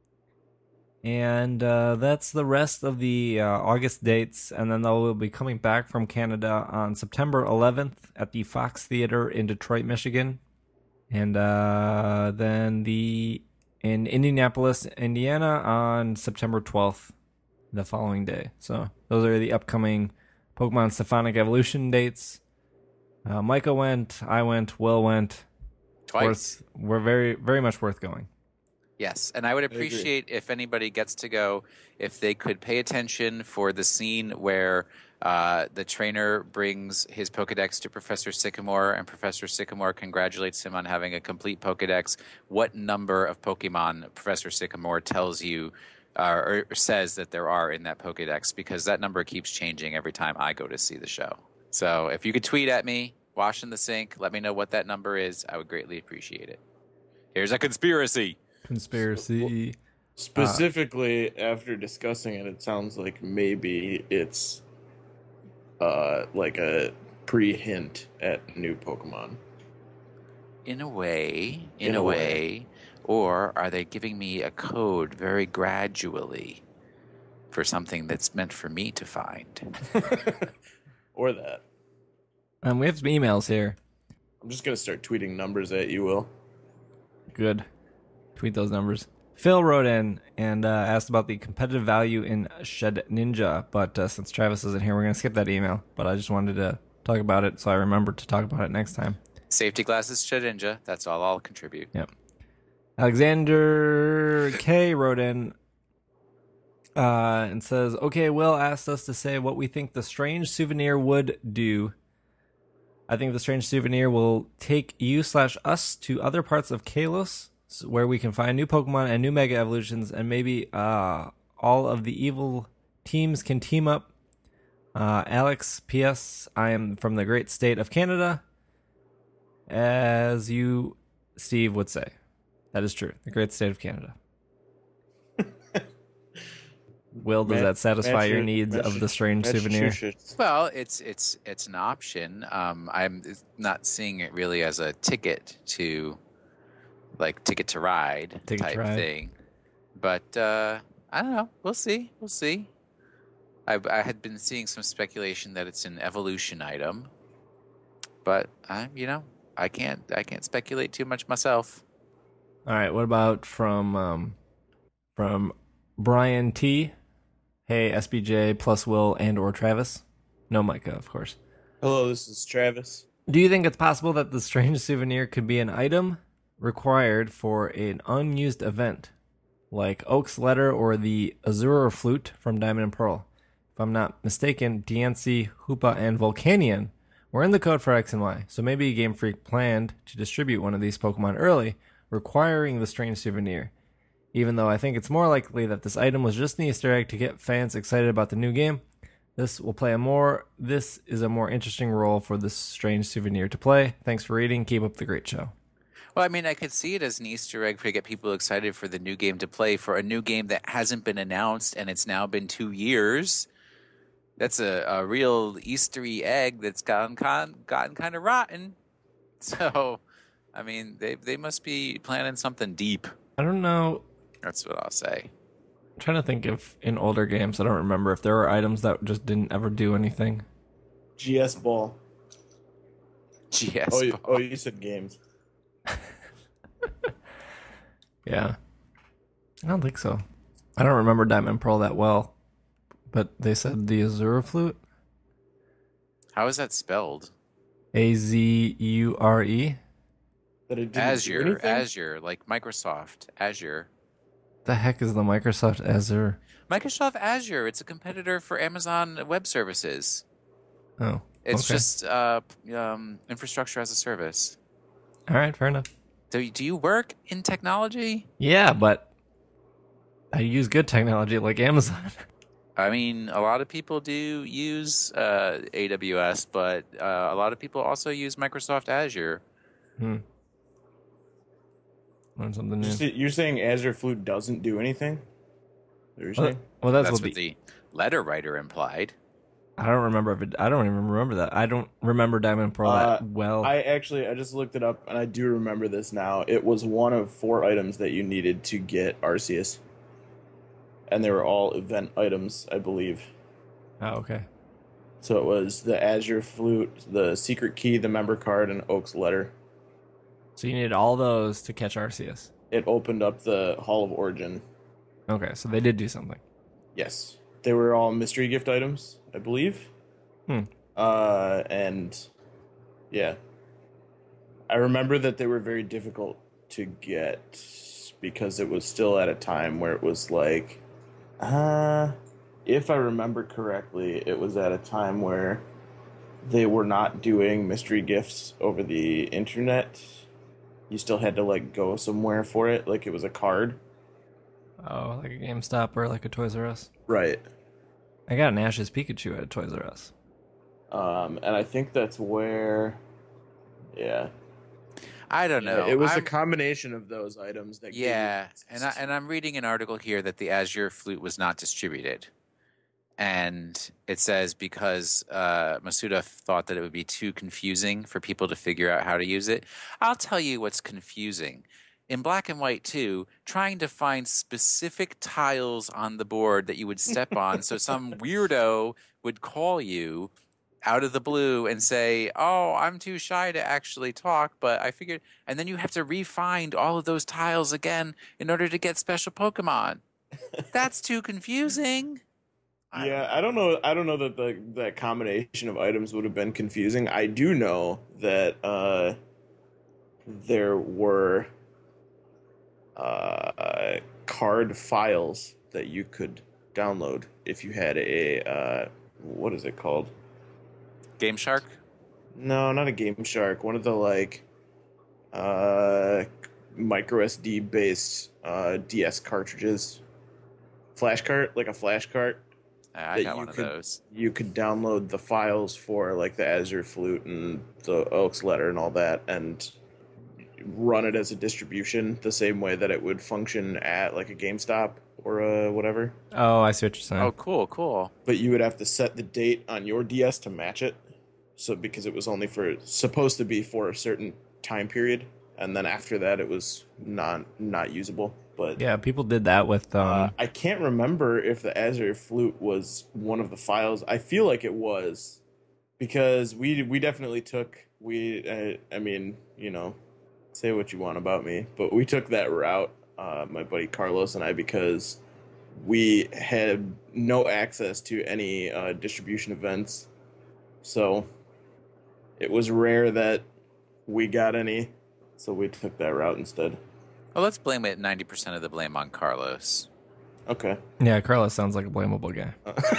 [SPEAKER 3] And uh, that's the rest of the uh, August dates. And then they'll be coming back from Canada on September eleventh at the Fox Theater in Detroit, Michigan. And uh, then the in Indianapolis, Indiana on September twelfth, the following day. So those are the upcoming Pokemon Symphonic Evolution dates. Uh, Micah went, I went, Will went.
[SPEAKER 2] Twice.
[SPEAKER 3] Worth, we're very, very much worth going.
[SPEAKER 2] Yes, and I would appreciate I if anybody gets to go, if they could pay attention for the scene where uh, the trainer brings his Pokedex to Professor Sycamore, and Professor Sycamore congratulates him on having a complete Pokedex. What number of Pokemon Professor Sycamore tells you uh, or says that there are in that Pokedex? Because that number keeps changing every time I go to see the show. So if you could tweet at me, wash in the sink, let me know what that number is, I would greatly appreciate it. Here's a conspiracy.
[SPEAKER 3] Conspiracy.
[SPEAKER 1] Specifically, uh, after discussing it, it sounds like maybe it's uh, like a pre-hint at new Pokemon.
[SPEAKER 2] In a way, in,
[SPEAKER 1] In
[SPEAKER 2] a
[SPEAKER 1] a
[SPEAKER 2] way.
[SPEAKER 1] way.
[SPEAKER 2] Or are they giving me a code very gradually for something that's meant for me to find?
[SPEAKER 1] Or that.
[SPEAKER 3] Um, we have some emails here.
[SPEAKER 1] I'm just going to start tweeting numbers at you, Will.
[SPEAKER 3] Good. Tweet those numbers. Phil wrote in and uh, asked about the competitive value in Shed Ninja, but uh, since Travis isn't here, we're going to skip that email. But I just wanted to talk about it, so I remembered to talk about it next time.
[SPEAKER 2] Safety glasses, Shedinja. That's all I'll contribute.
[SPEAKER 3] Yep. Alexander K wrote in uh, and says, okay, Will asked us to say what we think the Strange Souvenir would do. I think the Strange Souvenir will take you slash us to other parts of Kalos, where we can find new Pokemon and new Mega Evolutions, and maybe uh, all of the evil teams can team up. Uh, Alex, P S. I am from the great state of Canada, as you, Steve, would say. That is true. The great state of Canada. Will, does that satisfy your needs of the Strange Souvenir?
[SPEAKER 2] Well, it's it's it's an option. Um, I'm not seeing it really as a ticket to, like ticket to ride
[SPEAKER 3] Ticket
[SPEAKER 2] type
[SPEAKER 3] to ride.
[SPEAKER 2] thing. But uh, I don't know. We'll see. We'll see. I I had been seeing some speculation that it's an evolution item, but I you know I can't I can't speculate too much myself.
[SPEAKER 3] All right. What about from um, from Brian T? Hey, S B J plus Will and or Travis. No Micah, of course.
[SPEAKER 1] Hello, this is Travis.
[SPEAKER 3] Do you think it's possible that the Strange Souvenir could be an item required for an unused event, like Oak's Letter or the Azure Flute from Diamond and Pearl? If I'm not mistaken, Diancie, Hoopa, and Volcanion were in the code for X and Y, so maybe Game Freak planned to distribute one of these Pokemon early, requiring the Strange Souvenir. Even though I think it's more likely that this item was just an Easter egg to get fans excited about the new game, this will play a more. This is a more interesting role for this Strange Souvenir to play. Thanks for reading. Keep up the great show.
[SPEAKER 2] Well, I mean, I could see it as an Easter egg to get people excited for the new game to play for a new game that hasn't been announced and it's now been two years. That's a, a real Eastery egg that's gotten con, gotten kind of rotten. So, I mean, they they must be planning something deep.
[SPEAKER 3] I don't know.
[SPEAKER 2] That's what I'll say.
[SPEAKER 3] I'm trying to think if in older games, I don't remember if there were items that just didn't ever do anything.
[SPEAKER 1] G S Ball.
[SPEAKER 2] G S
[SPEAKER 1] Oh, you,
[SPEAKER 2] Ball.
[SPEAKER 1] oh, you said games.
[SPEAKER 3] Yeah. I don't think so. I don't remember Diamond Pearl that well, but they said the Azure Flute.
[SPEAKER 2] How is that spelled?
[SPEAKER 3] A Z U R E.
[SPEAKER 1] That it didn't do
[SPEAKER 2] Azure,
[SPEAKER 1] anything?
[SPEAKER 2] Azure, like Microsoft Azure.
[SPEAKER 3] The heck is the Microsoft Azure?
[SPEAKER 2] Microsoft Azure, it's a competitor for Amazon Web Services.
[SPEAKER 3] Oh.
[SPEAKER 2] It's
[SPEAKER 3] okay.
[SPEAKER 2] just uh, um, infrastructure as a service.
[SPEAKER 3] All right, fair enough.
[SPEAKER 2] Do you, do you work in technology?
[SPEAKER 3] Yeah, but I use good technology like Amazon.
[SPEAKER 2] I mean, a lot of people do use uh, A W S, but uh, a lot of people also use Microsoft Azure.
[SPEAKER 3] Hmm. Learn something new.
[SPEAKER 1] You're say- You're saying Azure Flute doesn't do anything? Is that what you're
[SPEAKER 3] Well,
[SPEAKER 1] saying?
[SPEAKER 3] well, that's,
[SPEAKER 2] That's
[SPEAKER 3] what
[SPEAKER 2] what
[SPEAKER 3] the,
[SPEAKER 2] the letter writer implied.
[SPEAKER 3] I don't remember if it, I don't even remember that. I don't remember Diamond Pearl
[SPEAKER 1] Uh,
[SPEAKER 3] that well.
[SPEAKER 1] I actually I just looked it up and I do remember this now. It was one of four items that you needed to get Arceus, and they were all event items, I believe.
[SPEAKER 3] Oh, okay.
[SPEAKER 1] So it was the Azure Flute, the Secret Key, the Member Card, and Oak's Letter.
[SPEAKER 3] So you needed all those to catch Arceus.
[SPEAKER 1] It opened up the Hall of Origin.
[SPEAKER 3] Okay, so they did do something.
[SPEAKER 1] Yes, they were all mystery gift items, I believe.
[SPEAKER 3] Hmm.
[SPEAKER 1] Uh, and yeah, I remember that they were very difficult to get because it was still at a time where it was like, uh, if I remember correctly, it was at a time where they were not doing mystery gifts over the internet. You still had to like go somewhere for it, like it was a card.
[SPEAKER 3] Oh, like a GameStop or like a Toys R Us.
[SPEAKER 1] Right.
[SPEAKER 3] I got an Ash's Pikachu at Toys R Us.
[SPEAKER 1] Um, and I think that's where, yeah.
[SPEAKER 2] I don't know.
[SPEAKER 1] It was a
[SPEAKER 2] I'm-
[SPEAKER 1] combination of those items that. gave you
[SPEAKER 2] Yeah,
[SPEAKER 1] access
[SPEAKER 2] and I,
[SPEAKER 1] to-
[SPEAKER 2] and I'm reading an article here that the Azure Flute was not distributed, and it says because uh, Masuda thought that it would be too confusing for people to figure out how to use it. I'll tell you what's confusing. In Black and White two, trying to find specific tiles on the board that you would step on, so some weirdo would call you out of the blue and say, "Oh, I'm too shy to actually talk, but I figured," and then you have to re-find all of those tiles again in order to get special Pokemon. That's too confusing. I
[SPEAKER 1] Yeah, I don't know. I don't know that the that combination of items would have been confusing. I do know that uh, there were uh, card files that you could download if you had a uh, what is it called?
[SPEAKER 2] Game Shark.
[SPEAKER 1] No, not a Game Shark. One of the like uh, micro S D based uh, D S cartridges, flash cart, like a flash cart.
[SPEAKER 2] I
[SPEAKER 1] that
[SPEAKER 2] got
[SPEAKER 1] you
[SPEAKER 2] one of
[SPEAKER 1] could-
[SPEAKER 2] those.
[SPEAKER 1] You could download the files for like the Azure Flute and the Oak's Letter and all that, and run it as a distribution the same way that it would function at like a GameStop or uh, whatever.
[SPEAKER 3] Oh, I see what you're saying.
[SPEAKER 2] Oh, cool, cool.
[SPEAKER 1] But you would have to set the date on your D S to match it. So because it was only for supposed to be for a certain time period, and then after that it was not not usable. But
[SPEAKER 3] Yeah, people did that with um
[SPEAKER 1] uh, I can't remember if the Azure Flute was one of the files. I feel like it was because we we definitely took we. Uh, I mean, you know, say what you want about me, but we took that route, uh, my buddy Carlos and I, because we had no access to any uh, distribution events, so it was rare that we got any. So we took that route instead.
[SPEAKER 2] Well, let's blame it ninety percent of the blame on Carlos.
[SPEAKER 1] Okay.
[SPEAKER 3] Yeah, Carlos sounds like a blamable guy.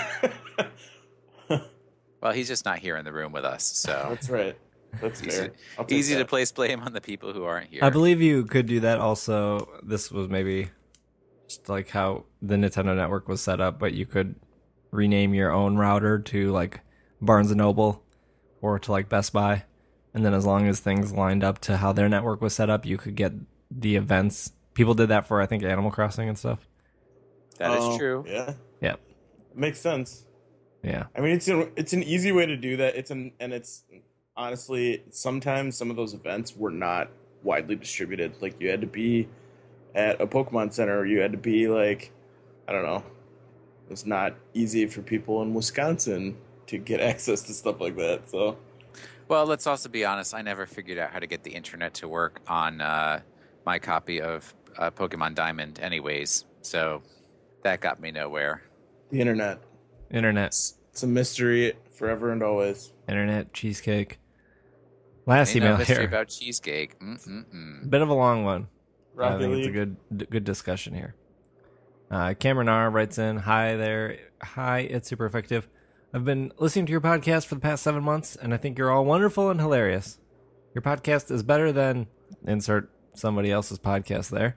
[SPEAKER 2] Well, he's just not here in the room with us, so
[SPEAKER 1] That's right. That's
[SPEAKER 2] Easy-
[SPEAKER 1] fair. I'll take
[SPEAKER 2] easy to
[SPEAKER 1] that.
[SPEAKER 2] place blame on the people who aren't here.
[SPEAKER 3] I believe you could do that also. This was maybe just like how the Nintendo Network was set up, but you could rename your own router to like Barnes and Noble or to like Best Buy And then as long as things lined up to how their network was set up, you could get the events. People did that for, I think, Animal Crossing and stuff.
[SPEAKER 2] That is
[SPEAKER 1] Oh,
[SPEAKER 2] true.
[SPEAKER 1] Yeah,
[SPEAKER 3] Yep.
[SPEAKER 1] makes sense.
[SPEAKER 3] Yeah.
[SPEAKER 1] I mean, it's an it's an easy way to do that. It's an and it's honestly sometimes some of those events were not widely distributed. Like you had to be at a Pokemon Center, or you had to be like, I don't know. It's not easy for people in Wisconsin to get access to stuff like that. So,
[SPEAKER 2] Well, let's also be honest. I never figured out how to get the internet to work on uh, my copy of uh, Pokemon Diamond, anyways. So that got me nowhere.
[SPEAKER 1] the internet,
[SPEAKER 3] Internet.
[SPEAKER 1] it's, it's a mystery forever and always.
[SPEAKER 3] Internet, cheesecake. Last
[SPEAKER 2] Ain't no
[SPEAKER 3] email
[SPEAKER 2] mystery
[SPEAKER 3] here.
[SPEAKER 2] about cheesecake. Mm-mm-mm.
[SPEAKER 3] Bit of a long one. I
[SPEAKER 1] Rocket
[SPEAKER 3] think it's a
[SPEAKER 1] League.
[SPEAKER 3] good d- good discussion here. Uh, Cameron R writes in, "Hi there, hi, it's super effective. I've been listening to your podcast for the past seven months, and I think you're all wonderful and hilarious. Your podcast is better than insert somebody else's podcast there.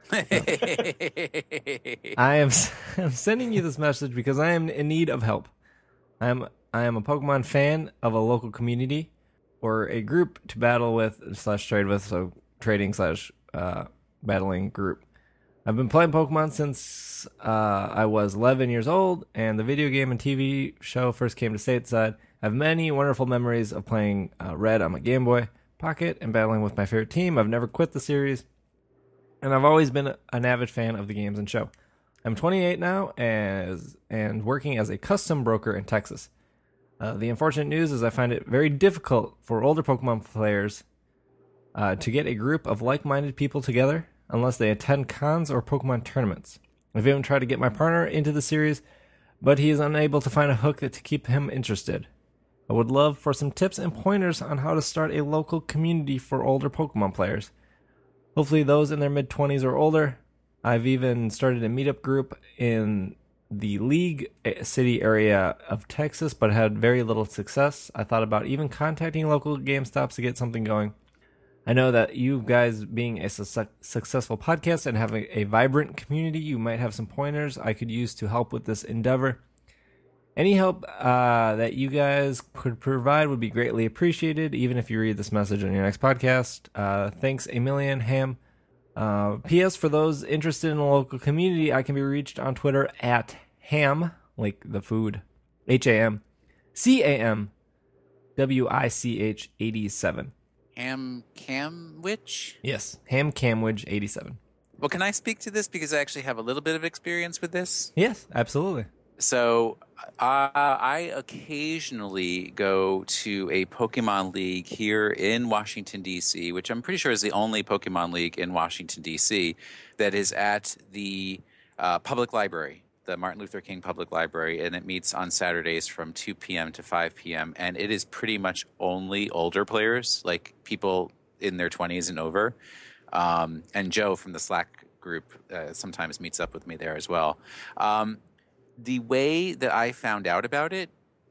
[SPEAKER 3] I am I'm sending you this message because I am in need of help. I am I am a Pokemon fan of a local community or a group to battle with slash trade with, so trading slash uh, battling group. I've been playing Pokemon since uh, I was eleven years old, and the video game and T V show first came to stateside. I have many wonderful memories of playing uh, Red on my Game Boy Pocket and battling with my favorite team. I've never quit the series, and I've always been an avid fan of the games and show. I'm twenty-eight now as and working as a custom broker in Texas. Uh, the unfortunate news is I find it very difficult for older Pokemon players uh, to get a group of like-minded people together unless they attend cons or Pokemon tournaments. I've even tried to get my partner into the series, but he is unable to find a hook that to keep him interested. I would love for some tips and pointers on how to start a local community for older Pokemon players. Hopefully those in their mid-twenties or older. I've even started a meetup group in the League City area of Texas, but had very little success. I thought about even contacting local GameStops to get something going. I know that you guys being a su- successful podcast and having a vibrant community, you might have some pointers I could use to help with this endeavor. Any help uh, that you guys could provide would be greatly appreciated, even if you read this message on your next podcast. Uh, thanks a million, Ham. Uh, P S. For those interested in the local community, I can be reached on Twitter at Ham, like the food, H A M, C A M, W I C H eighty-seven.
[SPEAKER 2] Ham Camwich?
[SPEAKER 3] Yes, Ham Camwich eighty-seven.
[SPEAKER 2] Well, can I speak to this because I actually have a little bit of experience with this?
[SPEAKER 3] Yes, absolutely.
[SPEAKER 2] So uh, I occasionally go to a Pokemon League here in Washington, D C, which I'm pretty sure is the only Pokemon League in Washington, D C, that is at the uh, public library, the Martin Luther King Public Library, and it meets on Saturdays from two p.m. to five p.m., and it is pretty much only older players, like people in their twenties and over. Um, and Joe from the Slack group uh, sometimes meets up with me there as well. Um, The way that I found out about it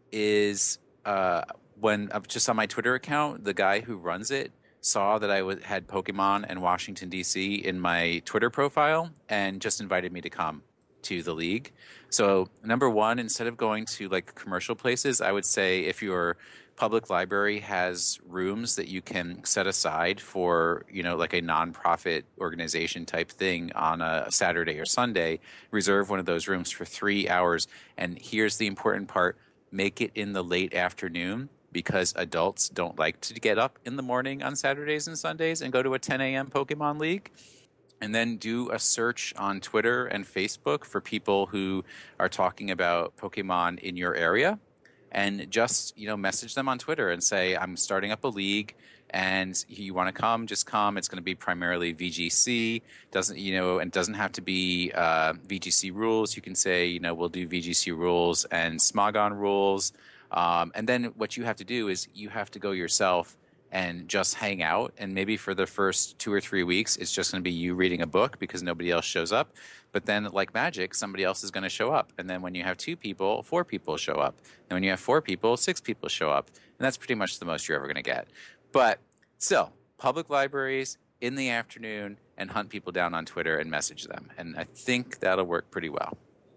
[SPEAKER 2] is uh, when uh, just on my Twitter account, the guy who runs it saw that I w- had Pokemon and Washington, D C in my Twitter profile and just invited me to come to the league. So number one, instead of going to like commercial places, I would say if your public library has rooms that you can set aside for, you know, like a nonprofit organization type thing on a Saturday or Sunday, reserve one of those rooms for three hours. And here's the important part, make it in the late afternoon because adults don't like to get up in the morning on Saturdays and Sundays and go to a ten a.m. Pokemon League. And then do a search on Twitter and Facebook for people who are talking about Pokemon in your area. And just, you know, message them on Twitter and say, I'm starting up a league and you want to come, just come. It's going to be primarily V G C. Doesn't, you know, and doesn't have to be uh, V G C rules. You can say, you know, we'll do V G C rules and Smogon rules. Um, and then what you have to do is you have to go yourself and just hang out. And maybe for the first two or three weeks, it's just going to be you reading a book because nobody else shows up. But then, like magic, somebody else is going to show up. And then when you have two people, four people show up. And when you have four people, six people show up. And that's pretty much the most you're ever going to get. But still, public libraries in the afternoon and hunt people down on Twitter and message them. And I think that'll work pretty well.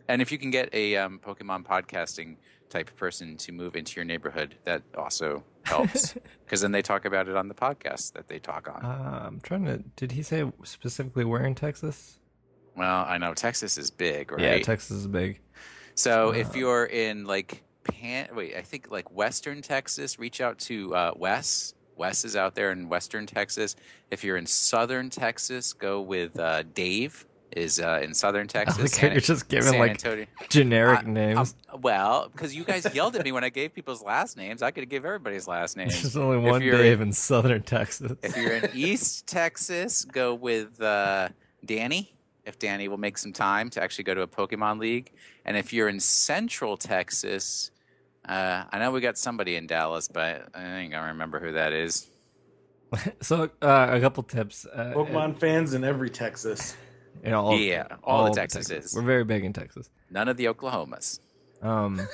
[SPEAKER 2] And if you can get a um, Pokemon podcasting type person to move into your neighborhood, that also helps because then they talk about it on the podcast that they talk on.
[SPEAKER 3] Uh, I'm trying to. Did he say specifically where in Texas?
[SPEAKER 2] Well, I know Texas is big, right?
[SPEAKER 3] Yeah, Texas is big.
[SPEAKER 2] So
[SPEAKER 3] Uh,
[SPEAKER 2] if you're in like Pan, wait, I think like Western Texas, reach out to uh, Wes. Wes is out there in Western Texas. If you're in Southern Texas, go with uh, Dave. Is uh, in Southern Texas.
[SPEAKER 3] like
[SPEAKER 2] San-
[SPEAKER 3] you're just giving
[SPEAKER 2] San
[SPEAKER 3] like
[SPEAKER 2] Antonio.
[SPEAKER 3] generic
[SPEAKER 2] I-
[SPEAKER 3] names.
[SPEAKER 2] um, well, because you guys yelled at me when I gave people's last names, I could give everybody's last names.
[SPEAKER 3] There's only
[SPEAKER 2] If
[SPEAKER 3] one
[SPEAKER 2] you're
[SPEAKER 3] Dave
[SPEAKER 2] in-
[SPEAKER 3] in Southern Texas.
[SPEAKER 2] If you're in East Texas, go with uh, Danny. If Danny will make some time to actually go to a Pokemon League. And if you're in Central Texas, uh, I know we got somebody in Dallas, but I ain't gonna remember who that is.
[SPEAKER 3] So uh, a couple tips. Uh,
[SPEAKER 1] Pokemon fans in every Texas.
[SPEAKER 3] you know, all,
[SPEAKER 2] Yeah, all the
[SPEAKER 3] of
[SPEAKER 2] Texases.
[SPEAKER 3] We're very big in Texas.
[SPEAKER 2] None of the Oklahomas.
[SPEAKER 3] Um,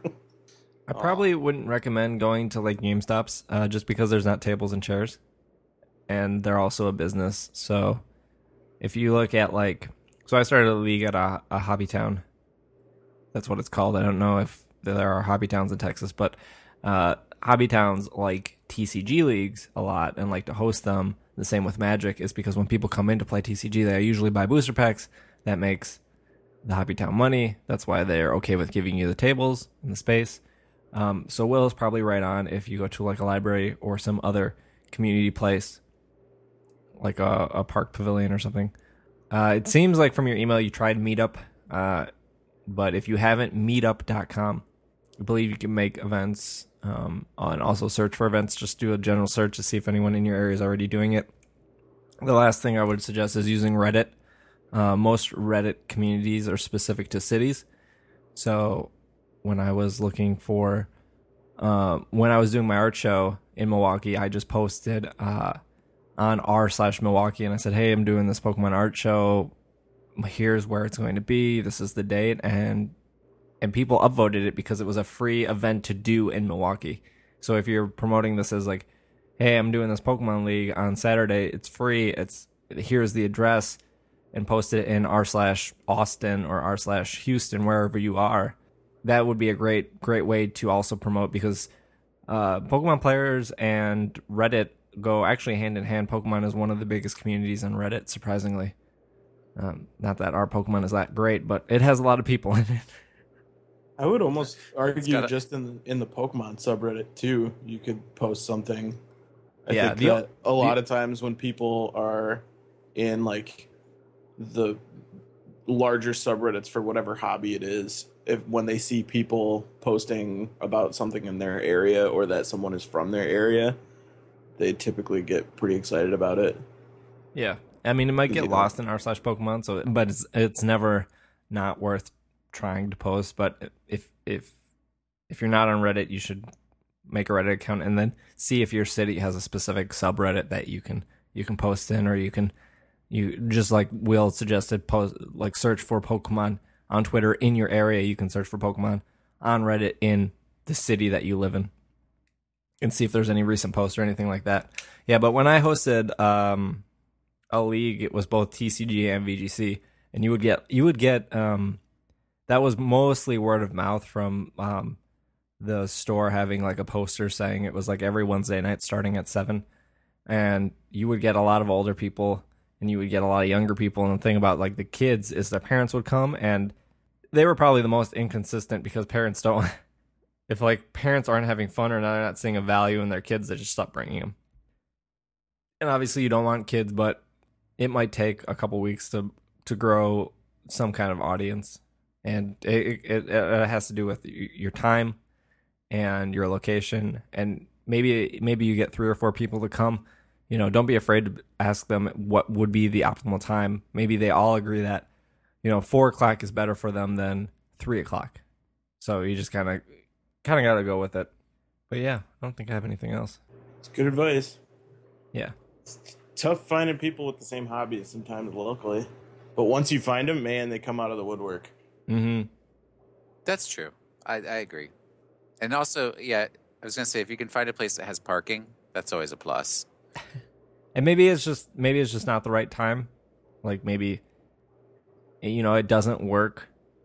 [SPEAKER 3] I probably wouldn't recommend going to like GameStops uh, just because there's not tables and chairs, and they're also a business. So if you look at like, so I started a league at a, a hobby town. That's what it's called. I don't know if there are hobby towns in Texas, but uh, hobby towns like T C G leagues a lot and like to host them. The same with Magic is because when people come in to play T C G, they usually buy booster packs. That makes the hobby town money. That's why they're okay with giving you the tables and the space. Um, so Will is probably right on if you go to like a library or some other community place, like a, a park pavilion or something. Uh, it seems like from your email you tried Meetup, uh, but if you haven't, meetup dot com. I believe you can make events um, and also search for events. Just do a general search to see if anyone in your area is already doing it. The last thing I would suggest is using Reddit. Uh, most Reddit communities are specific to cities. So when I was looking for, uh, when I was doing my art show in Milwaukee, I just posted uh, on r slash Milwaukee and I said, hey, I'm doing this Pokemon art show. Here's where it's going to be. This is the date. And and people upvoted it because it was a free event to do in Milwaukee. So if you're promoting this as like, hey, I'm doing this Pokemon League on Saturday, it's free. It's here's the address, and post it in r slash Austin or r slash Houston, wherever you are. That would be a great, great way to also promote because uh, Pokemon players and Reddit go actually hand in hand. Pokemon is one of the biggest communities on Reddit, surprisingly. Um, not that our Pokemon is that great, but it has a lot of people in it.
[SPEAKER 1] I would almost argue
[SPEAKER 2] gotta-
[SPEAKER 1] just in the, in the Pokemon subreddit too, you could post something. I
[SPEAKER 3] Yeah,
[SPEAKER 1] think
[SPEAKER 3] the-
[SPEAKER 1] that a lot
[SPEAKER 3] the-
[SPEAKER 1] of times when people are in like the larger subreddits for whatever hobby it is, if when they see people posting about something in their area or that someone is from their area, they typically get pretty excited about it.
[SPEAKER 3] Yeah, I mean, it might get
[SPEAKER 1] You know.
[SPEAKER 3] lost in r slash Pokemon, so but it's it's never not worth trying to post. But if if if you're not on Reddit, you should make a Reddit account and then see if your city has a specific subreddit that you can you can post in, or you can you just like Will suggested, post like search for Pokemon on Twitter in your area. You can search for Pokemon on Reddit in the city that you live in, and see if there's any recent posts or anything like that. Yeah, but when I hosted um, a league, it was both T C G and V G C, and you would get you would get um, that was mostly word of mouth from um, the store having like a poster saying it was like every Wednesday night starting at seven, and you would get a lot of older people and you would get a lot of younger people. And the thing about like the kids is their parents would come, and they were probably the most inconsistent because parents don't. If like parents aren't having fun or they're not seeing a value in their kids, they just stop bringing them. And obviously you don't want kids, but it might take a couple weeks to to grow some kind of audience, and it it, it has to do with your time and your location, and maybe maybe you get three or four people to come. You know, don't be afraid to ask them what would be the optimal time. Maybe they all agree that, you know, four o'clock is better for them than three o'clock. So you just kind of kind of got to go with it. But yeah, I don't think I have anything else.
[SPEAKER 1] It's good advice.
[SPEAKER 3] Yeah.
[SPEAKER 1] Tough finding people with the same hobbies sometimes locally, but once you find them, man, they come out of the woodwork.
[SPEAKER 3] Mm-hmm.
[SPEAKER 2] That's true. I, I agree. And also, yeah, I was going to say, if you can find a place that has parking, that's always a plus.
[SPEAKER 3] And maybe it's just maybe it's just not the right time. Like maybe, you know, it doesn't work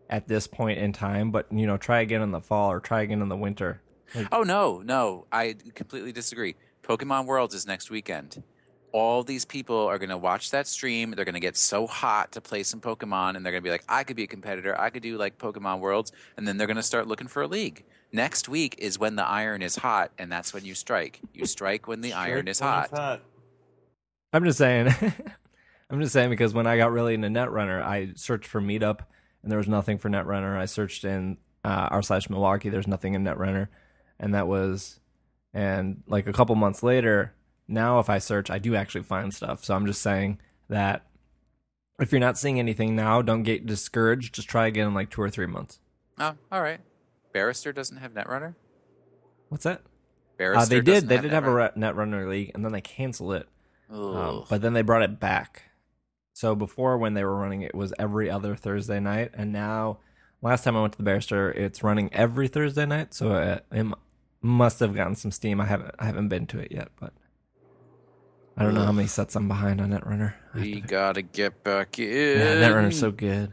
[SPEAKER 3] at this point in time, but you know, try again in the fall or try again in the winter. Like,
[SPEAKER 2] Oh no, no, I completely disagree. Pokemon Worlds is next weekend. All these people are going to watch that stream. They're going to get so hot to play some Pokemon, and they're going to be like, I could be a competitor. I could do like Pokemon Worlds. And then they're going to start looking for a league. Next week is when the iron is hot, and that's when you strike. You strike when the iron is
[SPEAKER 1] Strike when
[SPEAKER 2] hot.
[SPEAKER 1] it's hot.
[SPEAKER 3] I'm just saying, I'm just saying because when I got really into Netrunner, I searched for Meetup, and there was nothing for Netrunner. I searched in uh, r slash Milwaukee. There's nothing in Netrunner, and that was, and like a couple months later. Now, if I search, I do actually find stuff. So I'm just saying that if you're not seeing anything now, don't get discouraged. Just try again in like two or three months.
[SPEAKER 2] Oh, all right. Barrister doesn't have Netrunner?
[SPEAKER 3] What's that?
[SPEAKER 2] Barrister
[SPEAKER 3] Uh, they did.
[SPEAKER 2] doesn't
[SPEAKER 3] They
[SPEAKER 2] have
[SPEAKER 3] did have a
[SPEAKER 2] Netrunner?
[SPEAKER 3] re- Netrunner league, and then they canceled it. Um,
[SPEAKER 2] Ugh.
[SPEAKER 3] but then they brought it back. So before, when they were running it, it was every other Thursday night, and now, last time I went to the Barrister, it's running every Thursday night. So it, it m- must have gotten some steam. I haven't. I haven't been to it yet, but. I don't know how many sets I'm behind on Netrunner. I have
[SPEAKER 2] We
[SPEAKER 3] to-
[SPEAKER 2] gotta get back in.
[SPEAKER 3] Yeah, Netrunner's so good.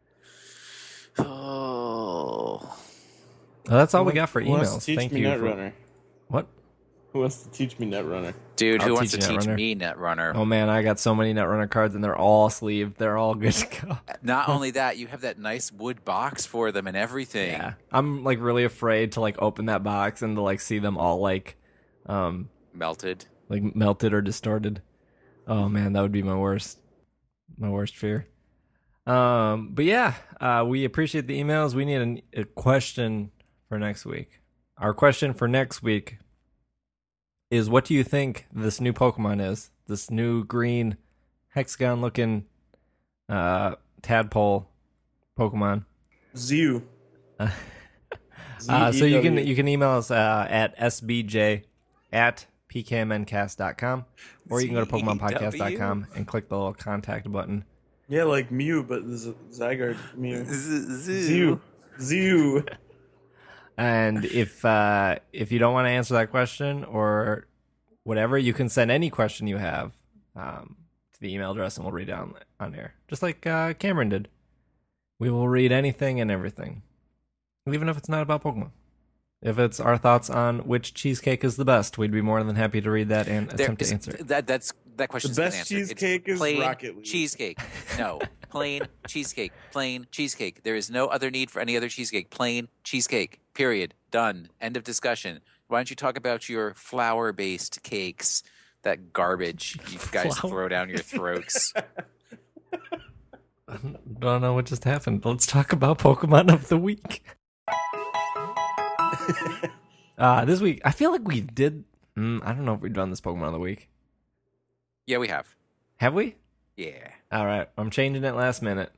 [SPEAKER 2] Oh.
[SPEAKER 3] Well, that's all we
[SPEAKER 1] Who-
[SPEAKER 3] got for
[SPEAKER 1] who wants to
[SPEAKER 3] emails.
[SPEAKER 1] teach
[SPEAKER 3] Thank
[SPEAKER 1] me
[SPEAKER 3] you. For,
[SPEAKER 1] Netrunner?
[SPEAKER 3] what?
[SPEAKER 1] Who wants to teach me Netrunner?
[SPEAKER 2] Dude,
[SPEAKER 3] I'll
[SPEAKER 2] who wants to
[SPEAKER 3] teach you
[SPEAKER 2] teach
[SPEAKER 3] Netrunner.
[SPEAKER 2] me Netrunner?
[SPEAKER 3] Oh man, I got so many Netrunner cards, and they're all sleeved. They're all good to go.
[SPEAKER 2] Not only that, you have that nice wood box for them and everything.
[SPEAKER 3] Yeah, I'm like really afraid to like open that box and to like see them all like, um,
[SPEAKER 2] Melted.
[SPEAKER 3] like melted or distorted. Oh man, that would be my worst, my worst fear. Um, but yeah, uh, we appreciate the emails. We need a, a question for next week. Our question for next week is: what do you think this new Pokemon is? This new green hexagon-looking uh, tadpole Pokemon.
[SPEAKER 1] Zew.
[SPEAKER 3] Uh, so you can you can email us uh, at s b j at p k m n cast dot com, or you can go to pokemon podcast dot com and click the little contact button.
[SPEAKER 1] Yeah, like Mew, but this is Zygarde Mew.
[SPEAKER 2] Zoo.
[SPEAKER 1] Zew. Zew.
[SPEAKER 3] And if uh, if you don't want to answer that question or whatever, you can send any question you have um, to the email address, and we'll read it on on air, just like uh, Cameron did. We will read anything and everything, even if it's not about Pokemon. If it's our thoughts on which cheesecake is the best, we'd be more than happy to read that and
[SPEAKER 2] There
[SPEAKER 3] attempt
[SPEAKER 2] is-
[SPEAKER 3] to answer it.
[SPEAKER 2] That that's that question.
[SPEAKER 1] The best cheesecake is
[SPEAKER 2] plain
[SPEAKER 1] Rocket League.
[SPEAKER 2] cheesecake. No, plain cheesecake. Plain cheesecake. There is no other need for any other cheesecake. Plain cheesecake. Period. Done. End of discussion. Why don't you talk about your flour-based cakes? That garbage you guys
[SPEAKER 3] Flour.
[SPEAKER 2] throw down your throats.
[SPEAKER 3] Don't know what just happened. Let's talk about Pokemon of the week. uh, this week, I feel like we did. Mm, I don't know if we've done this Pokemon of the week.
[SPEAKER 2] Yeah, we have.
[SPEAKER 3] Have we?
[SPEAKER 2] Yeah.
[SPEAKER 3] All right, I'm changing it last minute.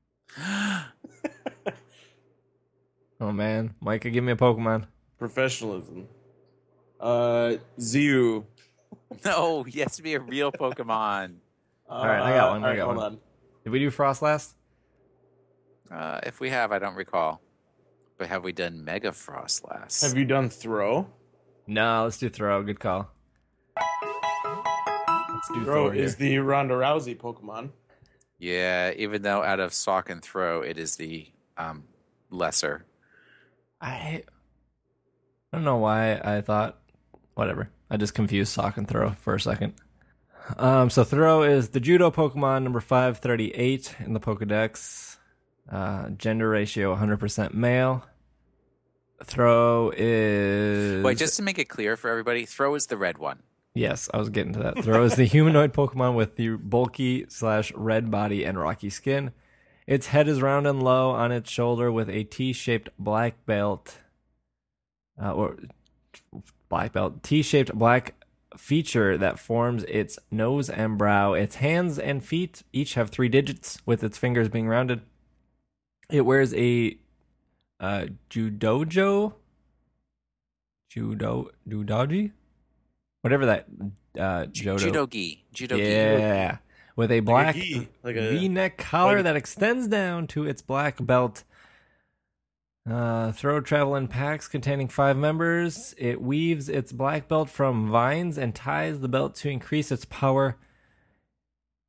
[SPEAKER 3] Oh man, Micah, give me a Pokemon.
[SPEAKER 1] Professionalism. Uh, Zew.
[SPEAKER 2] No, he has to be a real Pokemon.
[SPEAKER 1] All
[SPEAKER 3] right, I got one, I got
[SPEAKER 1] hold
[SPEAKER 3] one.
[SPEAKER 1] on.
[SPEAKER 3] Did we do Frost last?
[SPEAKER 2] Uh, if we have, I don't recall. But have we done Mega Frost last?
[SPEAKER 1] Have you done Throw?
[SPEAKER 3] No, let's do Throw. Good call. Let's do
[SPEAKER 1] Throw
[SPEAKER 3] Thor here.
[SPEAKER 1] is the Ronda Rousey Pokemon.
[SPEAKER 2] Yeah, even though out of Sock and Throw, it is the um, lesser.
[SPEAKER 3] I I don't know why I thought whatever. I just confused Sock and Throw for a second. Um, so Throw is the Judo Pokemon number five thirty-eight in the Pokedex. Uh, gender ratio one hundred percent male. Throw is
[SPEAKER 2] Wait, just to make it clear for everybody, Throw is the red one.
[SPEAKER 3] yes, I was getting to that. Throw is the humanoid Pokemon with the bulky slash red body and rocky skin. Its head is round and low on its shoulder with a T-shaped black belt, uh, or black belt, T-shaped black feature that forms its nose and brow. Its hands and feet each have three digits, with its fingers being rounded. It wears a uh, judojo, judo, judoji, whatever that uh, jodo.
[SPEAKER 2] Judogi. Judogi.
[SPEAKER 3] Yeah, with a black
[SPEAKER 1] gi, like a-
[SPEAKER 3] V-neck collar
[SPEAKER 1] like-
[SPEAKER 3] that extends down to its black belt. Uh, throw travel in packs containing five members. It weaves its black belt from vines and ties the belt to increase its power.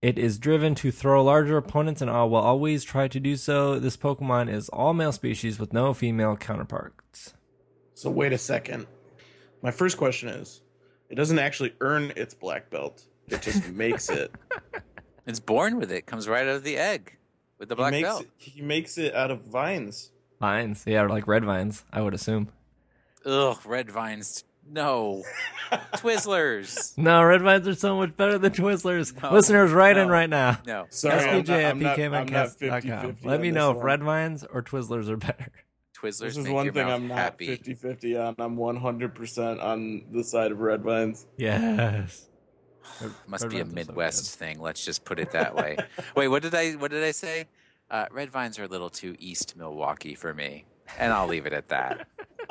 [SPEAKER 3] It is driven to throw larger opponents and all will always try to do so. This Pokemon is all male species with no female counterparts.
[SPEAKER 1] So wait a second. My first question is, it doesn't actually earn its black belt. It just makes it.
[SPEAKER 2] It's born with it. Comes right out of the egg with the
[SPEAKER 1] He
[SPEAKER 2] black
[SPEAKER 1] makes
[SPEAKER 2] belt.
[SPEAKER 1] it, he makes it out of vines.
[SPEAKER 3] Vines, yeah, like red vines, I would assume.
[SPEAKER 2] Ugh, red vines. No. Twizzlers.
[SPEAKER 3] No, red vines are so much better than Twizzlers.
[SPEAKER 2] No,
[SPEAKER 3] Listeners, write in
[SPEAKER 2] no.
[SPEAKER 3] right now.
[SPEAKER 2] No.
[SPEAKER 1] Sorry,
[SPEAKER 3] S P J at
[SPEAKER 1] I'm not, I'm not, I'm not fifty
[SPEAKER 3] PKMcast.com.
[SPEAKER 1] fifty
[SPEAKER 3] Let
[SPEAKER 1] on
[SPEAKER 3] me
[SPEAKER 1] this
[SPEAKER 3] know if
[SPEAKER 1] one.
[SPEAKER 3] red vines or Twizzlers are better.
[SPEAKER 2] Twizzlers
[SPEAKER 1] This is
[SPEAKER 2] make
[SPEAKER 1] one
[SPEAKER 2] your
[SPEAKER 1] thing
[SPEAKER 2] mouth
[SPEAKER 1] I'm not
[SPEAKER 2] happy.
[SPEAKER 1] fifty fifty on. I'm one hundred percent on the side of red vines.
[SPEAKER 3] Yes.
[SPEAKER 2] Must
[SPEAKER 3] Red
[SPEAKER 2] be a
[SPEAKER 3] vines are so
[SPEAKER 2] Midwest thing. Let's just put it that way. Wait, what did I what did I say? Uh, red vines are a little too East Milwaukee for me, and I'll leave it at that.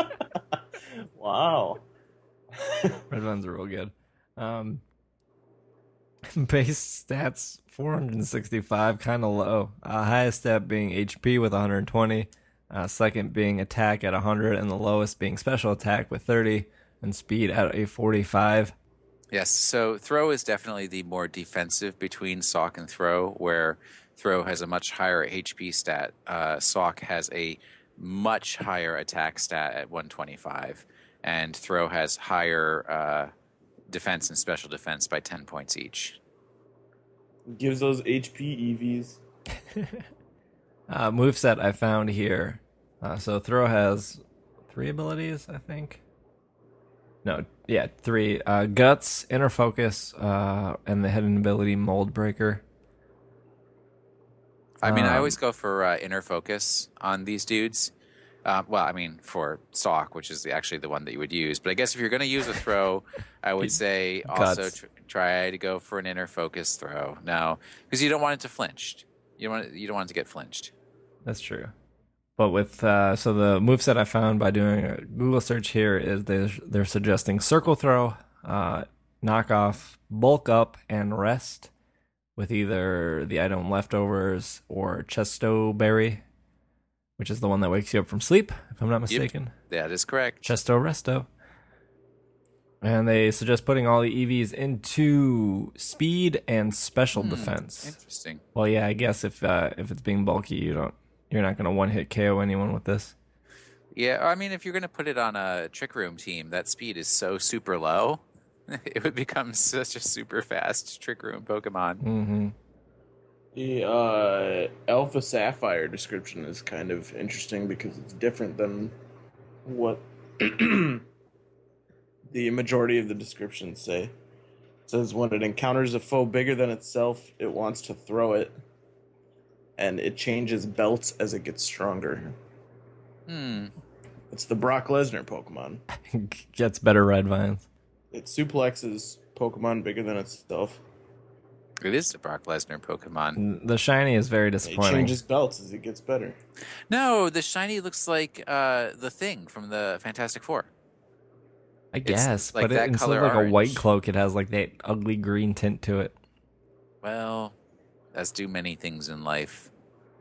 [SPEAKER 1] Wow.
[SPEAKER 3] Red vines are real good. Um, base stats four hundred sixty-five, kind of low. Uh, highest stat being H P with one hundred twenty. Uh, second being attack at one hundred, and the lowest being special attack with thirty, and speed at a forty-five.
[SPEAKER 2] Yes, so throw is definitely the more defensive between Sock and throw, where throw has a much higher H P stat. Uh, Sock has a much higher attack stat at one twenty-five, and throw has higher uh, defense and special defense by ten points each.
[SPEAKER 1] Gives those H P E Vs.
[SPEAKER 3] Uh, moveset I found here. Uh, so throw has three abilities, I think. No, yeah, three. Uh, Guts, Inner Focus, uh, and the hidden ability Mold Breaker.
[SPEAKER 2] I mean, I
[SPEAKER 3] Um,
[SPEAKER 2] always go for uh, inner focus on these dudes. Uh, well, I mean, for Sock, which is the, actually the one that you would use. But I guess if you're going to use a throw, I would say also
[SPEAKER 3] Guts.
[SPEAKER 2] tr- try to go for an inner focus throw. No, because you don't want it to flinch. You don't want it, you don't want it to get flinched.
[SPEAKER 3] That's true. But with uh, so the moveset I found by doing a Google search here is they're, they're suggesting Circle Throw, uh, Knock Off, Bulk Up, and Rest with either the item Leftovers or Chesto Berry, which is the one that wakes you up from sleep, if I'm not mistaken.
[SPEAKER 2] Yep, that is correct.
[SPEAKER 3] Chesto Resto. And they suggest putting all the E Vs into speed and special
[SPEAKER 2] Hmm,
[SPEAKER 3] defense.
[SPEAKER 2] Interesting.
[SPEAKER 3] Well, yeah, I guess if uh, if it's being bulky, you don't you're not gonna one hit K O anyone with this.
[SPEAKER 2] Yeah, I mean, if you're going to put it on a Trick Room team, that speed is so super low, it would become such a super fast Trick Room Pokemon.
[SPEAKER 3] Mm-hmm.
[SPEAKER 1] The uh, Alpha Sapphire description is kind of interesting because it's different than what the majority of the descriptions say. It says when it encounters a foe bigger than itself, it wants to throw it, and it changes belts as it gets stronger.
[SPEAKER 2] Hmm.
[SPEAKER 1] It's the Brock Lesnar Pokemon.
[SPEAKER 3] Gets better red vines.
[SPEAKER 1] It suplexes Pokemon bigger than itself.
[SPEAKER 2] It is the Brock Lesnar Pokemon.
[SPEAKER 3] The shiny is very
[SPEAKER 1] It
[SPEAKER 3] disappointing.
[SPEAKER 1] changes belts as it gets better.
[SPEAKER 2] No, the shiny looks like uh, the Thing from the Fantastic Four.
[SPEAKER 3] I guess,
[SPEAKER 2] like
[SPEAKER 3] but
[SPEAKER 2] that
[SPEAKER 3] it, instead
[SPEAKER 2] color
[SPEAKER 3] of like a white
[SPEAKER 2] orange.
[SPEAKER 3] cloak, it has like that ugly green tint to it.
[SPEAKER 2] Well, as do many things in life.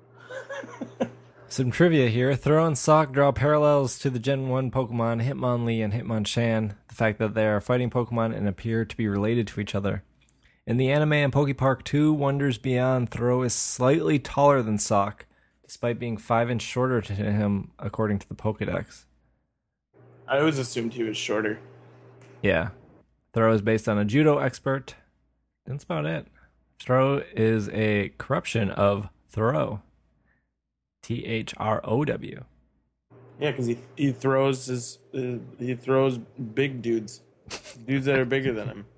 [SPEAKER 3] Some trivia here. Throw and Sock draw parallels to the Gen one Pokemon Hitmonlee and Hitmonchan. The fact that they are fighting Pokemon and appear to be related to each other. In the anime and Pokepark two Wonders Beyond, Throw is slightly taller than Sock, despite being five inch shorter to him, according to the Pokedex.
[SPEAKER 1] I always assumed he was shorter.
[SPEAKER 3] Yeah. Throw is based on a judo expert. That's about it. Throw is a corruption of Throw. T H R O W.
[SPEAKER 1] Yeah, because he he throws his uh, he throws big dudes, dudes that are bigger than him.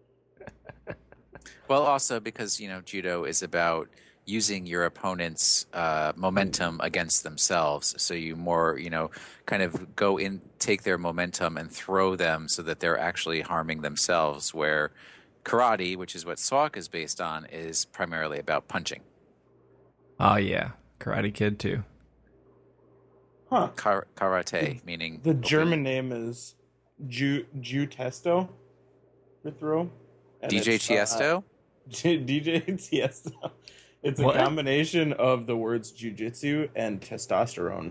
[SPEAKER 2] Well, also because, you know, judo is about using your opponent's uh, momentum against themselves. So you more, you know, kind of go in, take their momentum and throw them so that they're actually harming themselves. Where karate, which is what Sock is based on, is primarily about punching.
[SPEAKER 3] Oh, yeah. Karate Kid, too.
[SPEAKER 1] Huh?
[SPEAKER 2] Kar- karate, meaning
[SPEAKER 1] The German name is Ju Ju Testo for throw. and
[SPEAKER 2] D J
[SPEAKER 1] it's, uh,
[SPEAKER 2] Tiesto.
[SPEAKER 1] D J Tiesto. It's a
[SPEAKER 3] What?
[SPEAKER 1] combination of the words jujitsu and testosterone.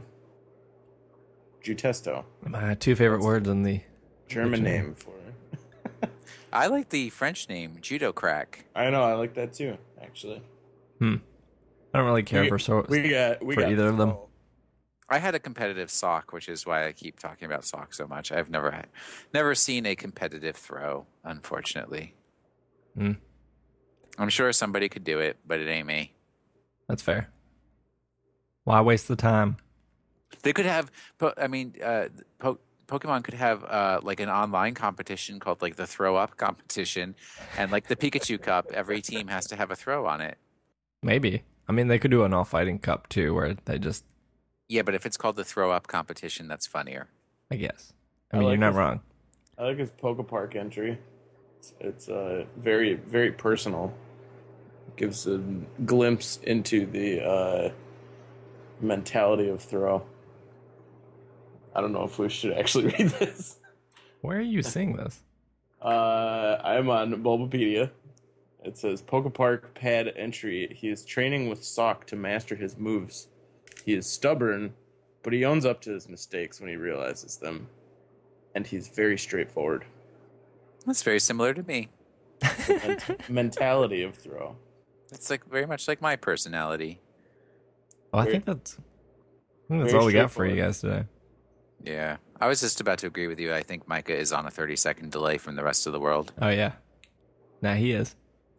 [SPEAKER 1] Jutesto.
[SPEAKER 3] My two favorite words in the
[SPEAKER 1] German
[SPEAKER 3] Dictionary.
[SPEAKER 1] name for
[SPEAKER 2] I like the French name, Judo Crack.
[SPEAKER 1] I know, I like that too, actually.
[SPEAKER 3] Hmm. I don't really care
[SPEAKER 1] We,
[SPEAKER 3] for so
[SPEAKER 1] we got we
[SPEAKER 3] for
[SPEAKER 1] got
[SPEAKER 3] either of them.
[SPEAKER 1] Throw.
[SPEAKER 2] I had a competitive sock, which is why I keep talking about sock so much. I've never had, never seen a competitive throw, unfortunately.
[SPEAKER 3] Hmm.
[SPEAKER 2] I'm sure somebody could do it, but it ain't me.
[SPEAKER 3] That's fair. Why waste the time?
[SPEAKER 2] They could have, po- I mean, uh, po- Pokemon could have uh, like an online competition called like the Throw Up competition, and like the Pikachu Cup. Every team has to have a throw on it.
[SPEAKER 3] Maybe. I mean, they could do an all fighting cup too, where they just.
[SPEAKER 2] Yeah, but if it's called the Throw Up competition, that's funnier.
[SPEAKER 3] I guess. I
[SPEAKER 1] I
[SPEAKER 3] mean,
[SPEAKER 1] like
[SPEAKER 3] you're not
[SPEAKER 1] this.
[SPEAKER 3] wrong.
[SPEAKER 1] I like his Pokepark entry. It's, it's uh, very, very personal. Gives a glimpse into the uh, mentality of Throw. I don't know if we should actually read this.
[SPEAKER 3] Where are you seeing this?
[SPEAKER 1] Uh, I'm on Bulbapedia. It says Pokepark pad entry. He is training with Sock to master his moves. He is stubborn, but he owns up to his mistakes when he realizes them. And he's very straightforward.
[SPEAKER 2] That's very similar to me.
[SPEAKER 1] Ment- mentality of Throw.
[SPEAKER 2] It's like very much like my personality.
[SPEAKER 3] Well, I
[SPEAKER 1] Very-
[SPEAKER 3] think that's. I think that's
[SPEAKER 1] very
[SPEAKER 3] all we got for you
[SPEAKER 1] straightforward.
[SPEAKER 3] guys today.
[SPEAKER 2] Yeah, I was just about to agree with you. I think Micah is on a thirty second delay from the rest of the world.
[SPEAKER 3] Oh yeah. Nah, he is.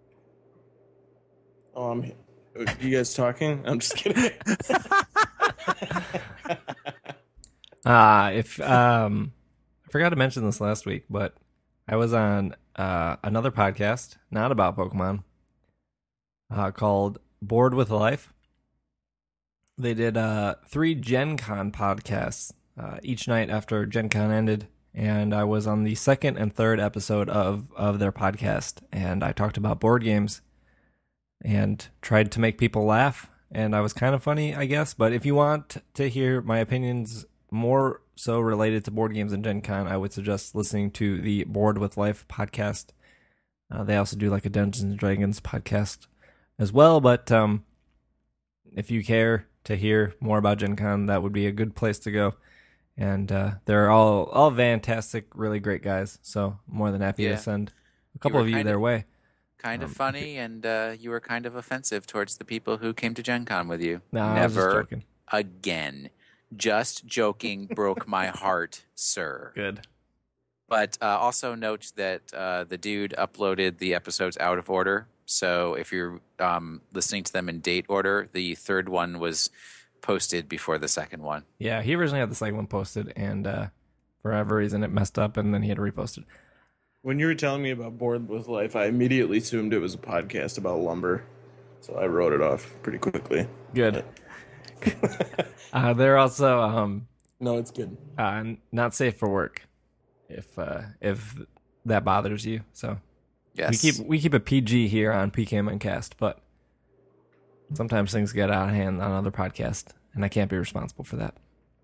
[SPEAKER 1] Oh, I'm. You guys talking? I'm just kidding.
[SPEAKER 3] Uh, if um, I forgot to mention this last week, but I was on uh, another podcast, not about Pokemon, uh, called Bored with Life. They did uh, three Gen Con podcasts uh, each night after Gen Con ended, and I was on the second and third episode of, of their podcast, and I talked about board games and tried to make people laugh, and I was kind of funny, I guess. But if you want to hear my opinions more so related to board games and Gen Con, I would suggest listening to the Board with Life podcast. Uh, they also do like a Dungeons and Dragons podcast as well, but um, if you care to hear more about Gen Con, that would be a good place to go. And uh, they're all all fantastic, really great guys. So more than happy
[SPEAKER 2] Yeah.
[SPEAKER 3] to send a couple
[SPEAKER 2] were
[SPEAKER 3] of you
[SPEAKER 2] kind
[SPEAKER 3] their
[SPEAKER 2] of-
[SPEAKER 3] way.
[SPEAKER 2] Kind of
[SPEAKER 3] Um,
[SPEAKER 2] funny, and uh, you were kind of offensive towards the people who came to Gen Con with you.
[SPEAKER 3] No, I was just
[SPEAKER 2] Never
[SPEAKER 3] joking.
[SPEAKER 2] again. Just joking broke my heart, sir.
[SPEAKER 3] Good.
[SPEAKER 2] But uh, also note that uh, the dude uploaded the episodes out of order. So if you're um, listening to them in date order, the third one was posted before the second one.
[SPEAKER 3] Yeah, he originally had the second one posted, and uh, for whatever reason it messed up, and then he had to repost it.
[SPEAKER 1] When you were telling me about Bored with Life, I immediately assumed it was a podcast about lumber. So I wrote it off pretty quickly.
[SPEAKER 3] Good. uh, they're also um,
[SPEAKER 1] No, it's good.
[SPEAKER 3] uh, not safe for work, if uh, if that bothers you. So
[SPEAKER 2] Yes.
[SPEAKER 3] we keep we keep a P G here on P K M N Cast, but sometimes things get out of hand on other podcasts, and I can't be responsible for that.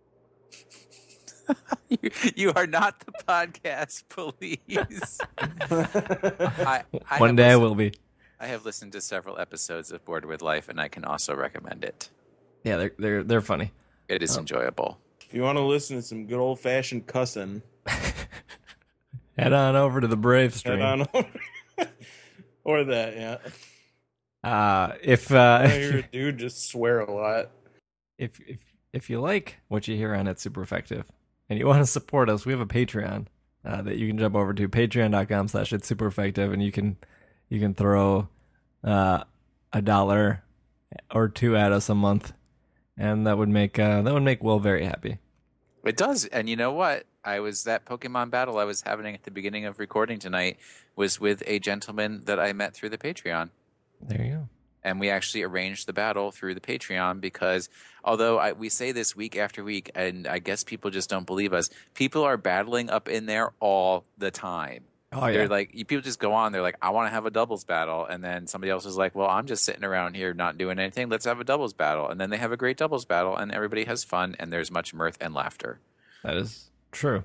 [SPEAKER 2] you, you are not the podcast police. I, I
[SPEAKER 3] One
[SPEAKER 2] have
[SPEAKER 3] day I
[SPEAKER 2] listened-
[SPEAKER 3] will be.
[SPEAKER 2] I have listened to several episodes of Bored with Life, and I can also recommend it.
[SPEAKER 3] Yeah, they're they're they're funny.
[SPEAKER 2] It is enjoyable.
[SPEAKER 1] If you want to listen to some good old fashioned cussing,
[SPEAKER 3] Head on over to the Brave
[SPEAKER 1] head
[SPEAKER 3] stream.
[SPEAKER 1] on over. Or that, yeah.
[SPEAKER 3] Uh, if uh,
[SPEAKER 1] I hear a dude just swear a lot.
[SPEAKER 3] if if if you like what you hear on It's Super Effective and you want to support us, we have a Patreon uh, that you can jump over to patreon.com slash It's Super Effective, and you can you can throw uh, a dollar or two at us a month, and that would make uh, that would make Will very happy.
[SPEAKER 2] It does. And you know what? I was that Pokemon battle I was having at the beginning of recording tonight was with a gentleman that I met through the Patreon.
[SPEAKER 3] There you go.
[SPEAKER 2] And we actually arranged the battle through the Patreon because although I, we say this week after week, and I guess people just don't believe us, people are battling up in there all the time.
[SPEAKER 3] Oh yeah,
[SPEAKER 2] They're like, you- people just go on, they're like, I want to have a doubles battle. And then somebody else is like, well, I'm just sitting around here not doing anything. Let's have a doubles battle. And then they have a great doubles battle and everybody has fun and there's much mirth and laughter.
[SPEAKER 3] that is true.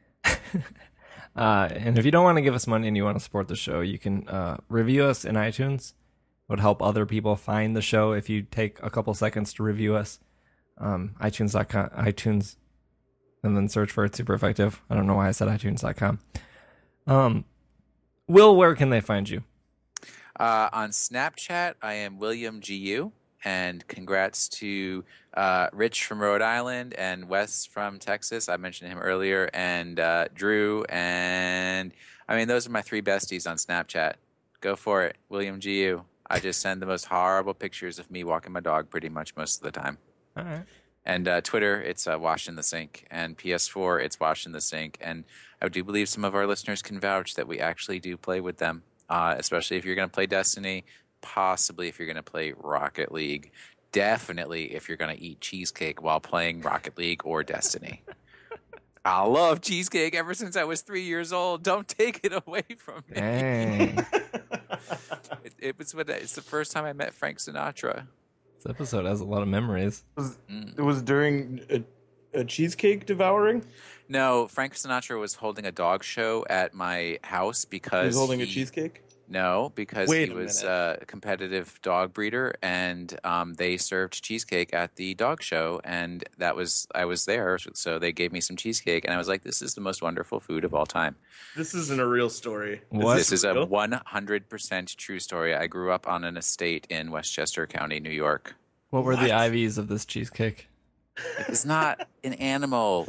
[SPEAKER 3] uh, and if you don't want to give us money and you want to support the show, you can uh, review us in iTunes. It would help other people find the show if you take a couple seconds to review us. Um, iTunes dot com, iTunes, and then search for It's Super Effective. I don't know why I said iTunes dot com. Um, Will, where can they find you?
[SPEAKER 2] Uh, on Snapchat, I am William G U. And congrats to uh, Rich from Rhode Island and Wes from Texas. I mentioned him earlier. And uh, Drew. And I mean, those are my three besties on Snapchat. Go for it. William G U. I just send the most horrible pictures of me walking my dog pretty much most of the time.
[SPEAKER 3] All right.
[SPEAKER 2] And uh, Twitter, it's uh, Wash in the Sink. And P S four, it's Wash in the Sink. And I do believe some of our listeners can vouch that we actually do play with them, uh, especially if you're going to play Destiny. Possibly if you're going to play Rocket League. Definitely if you're going to eat cheesecake while playing Rocket League or Destiny. I love cheesecake ever since I was three years old. Don't take it away from me.
[SPEAKER 3] Dang.
[SPEAKER 2] it, it was when, it's the first time I met Frank Sinatra.
[SPEAKER 3] This episode has a lot of memories.
[SPEAKER 1] It was,
[SPEAKER 2] Mm.
[SPEAKER 1] it was during a, a cheesecake devouring?
[SPEAKER 2] No, Frank Sinatra was holding a dog show at my house because
[SPEAKER 1] He was holding a
[SPEAKER 2] he-
[SPEAKER 1] cheesecake?
[SPEAKER 2] No, because
[SPEAKER 1] Wait
[SPEAKER 2] he
[SPEAKER 1] a
[SPEAKER 2] was
[SPEAKER 1] minute.
[SPEAKER 2] uh, a competitive dog breeder, and um, they served cheesecake at the dog show, and that was I was there, so they gave me some cheesecake, and I was like, "This is the most wonderful food of all time."
[SPEAKER 1] This isn't a real story.
[SPEAKER 3] What?
[SPEAKER 2] This is a
[SPEAKER 1] real?
[SPEAKER 2] one hundred percent true story. I grew up on an estate in Westchester County, New York.
[SPEAKER 3] What were the
[SPEAKER 1] What?
[SPEAKER 3] I Vs of this cheesecake?
[SPEAKER 2] It's not an animal.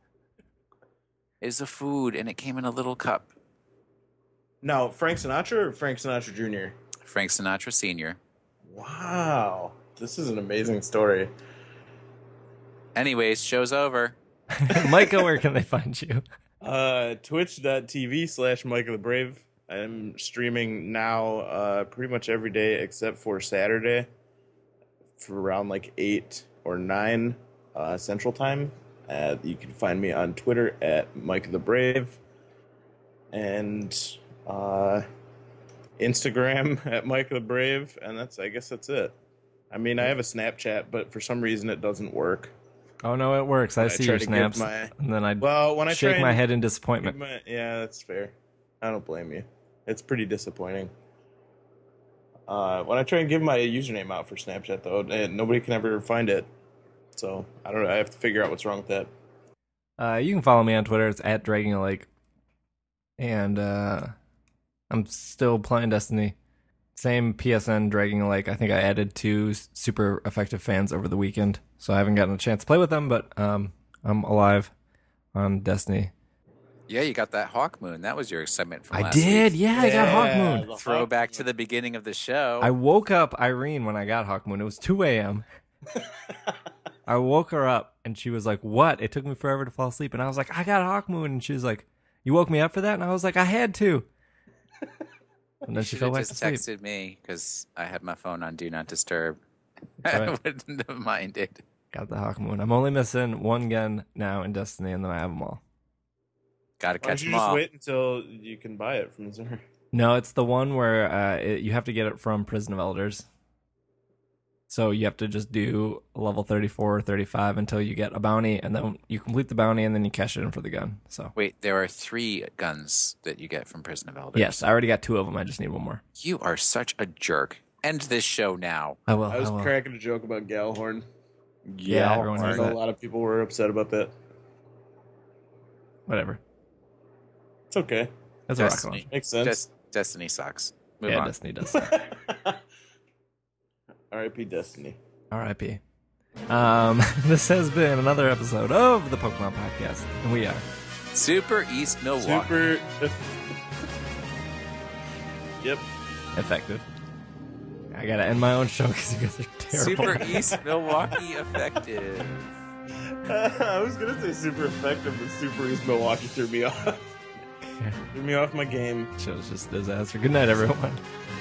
[SPEAKER 2] It's a food, and it came in a little cup.
[SPEAKER 1] Now, Frank Sinatra or Frank Sinatra Junior?
[SPEAKER 2] Frank Sinatra Senior
[SPEAKER 1] Wow. This is an amazing story.
[SPEAKER 2] Anyways, show's over.
[SPEAKER 3] Micah, where can they find you?
[SPEAKER 1] Uh, Twitch.tv slash Micah the Brave. I'm streaming now uh, pretty much every day except for Saturday for around like eight or nine uh, Central Time. Uh, you can find me on Twitter at Micah the Brave and uh, Instagram at Micah the Brave, and that's I guess that's it. I mean, I have a Snapchat, but for some reason it doesn't work.
[SPEAKER 3] Oh no, it works. I
[SPEAKER 1] I
[SPEAKER 3] see
[SPEAKER 1] try
[SPEAKER 3] your
[SPEAKER 1] to give
[SPEAKER 3] snaps,
[SPEAKER 1] my-
[SPEAKER 3] and then I
[SPEAKER 1] Well, when I
[SPEAKER 3] shake
[SPEAKER 1] try
[SPEAKER 3] my
[SPEAKER 1] and
[SPEAKER 3] head in
[SPEAKER 1] give
[SPEAKER 3] disappointment.
[SPEAKER 1] my- yeah, that's fair. I don't blame you. It's pretty disappointing. Uh, when I try and give my username out for Snapchat, though, and nobody can ever find it. So I don't know. I have to figure out what's wrong with that.
[SPEAKER 3] Uh, you can follow me on Twitter. It's at Dragging a Lake, and uh, I'm still playing Destiny. Same P S N Dragging a Lake. I think I added two s- super effective fans over the weekend, so I haven't gotten a chance to play with them. But um, I'm alive on Destiny.
[SPEAKER 2] Yeah, you got that Hawk Moon. That was your excitement from
[SPEAKER 3] I
[SPEAKER 2] last
[SPEAKER 3] did,
[SPEAKER 2] week.
[SPEAKER 3] yeah, I got Hawk Moon.
[SPEAKER 1] the
[SPEAKER 2] Throwback
[SPEAKER 1] Hawk
[SPEAKER 2] to the beginning of the show.
[SPEAKER 3] I woke up Irene when I got Hawk Moon. It was two a.m. I woke her up, and she was like, "What?" It took me forever to fall asleep, and I was like, "I got Hawk Moon," and she was like, "You woke me up for that?" And I was like, "I had to." And then she
[SPEAKER 2] should
[SPEAKER 3] fell
[SPEAKER 2] have
[SPEAKER 3] back to
[SPEAKER 2] just
[SPEAKER 3] sleep.
[SPEAKER 2] texted me because I had my phone on Do Not Disturb.
[SPEAKER 3] That's
[SPEAKER 2] I
[SPEAKER 3] right.
[SPEAKER 2] wouldn't have minded.
[SPEAKER 3] Got the Hawk Moon. I'm only missing one gun now in Destiny, and then I have them all.
[SPEAKER 2] Got to
[SPEAKER 1] Why don't
[SPEAKER 2] catch
[SPEAKER 1] you
[SPEAKER 2] them
[SPEAKER 1] just
[SPEAKER 2] all.
[SPEAKER 1] wait until you can buy it from Zara?
[SPEAKER 3] No, it's the one where uh, it, you have to get it from Prison of Elders. So you have to just do level thirty-four or thirty-five until you get a bounty, and then you complete the bounty, and then you cash it in for the gun. So
[SPEAKER 2] Wait, there are three guns that you get from Prison of Elders.
[SPEAKER 3] yes, I already got two of them. I just need one more.
[SPEAKER 2] You are such a jerk. End this show now.
[SPEAKER 3] I will.
[SPEAKER 1] I was
[SPEAKER 3] I will.
[SPEAKER 1] cracking a joke about Galhorn.
[SPEAKER 3] Yeah, everyone
[SPEAKER 1] I
[SPEAKER 3] knows
[SPEAKER 1] know
[SPEAKER 3] that.
[SPEAKER 1] a lot of people were upset about that.
[SPEAKER 3] Whatever.
[SPEAKER 1] It's okay.
[SPEAKER 3] That's a rocket
[SPEAKER 2] Destiny.
[SPEAKER 3] launcher.
[SPEAKER 1] Makes sense.
[SPEAKER 2] Des- Destiny sucks. Move
[SPEAKER 3] Yeah,
[SPEAKER 2] on.
[SPEAKER 3] Destiny does.
[SPEAKER 1] R I P Destiny.
[SPEAKER 3] R I P Um, this has been another episode of the Pokemon Podcast, and we are
[SPEAKER 2] Super East Milwaukee.
[SPEAKER 1] Super. Yep.
[SPEAKER 3] effective. I gotta end my own show because you guys are terrible.
[SPEAKER 2] Super East Milwaukee effective.
[SPEAKER 1] I was gonna say super effective, but Super East Milwaukee threw me off.
[SPEAKER 3] Yeah.
[SPEAKER 1] Threw me off my game.
[SPEAKER 3] Show's just a disaster. Good night, everyone.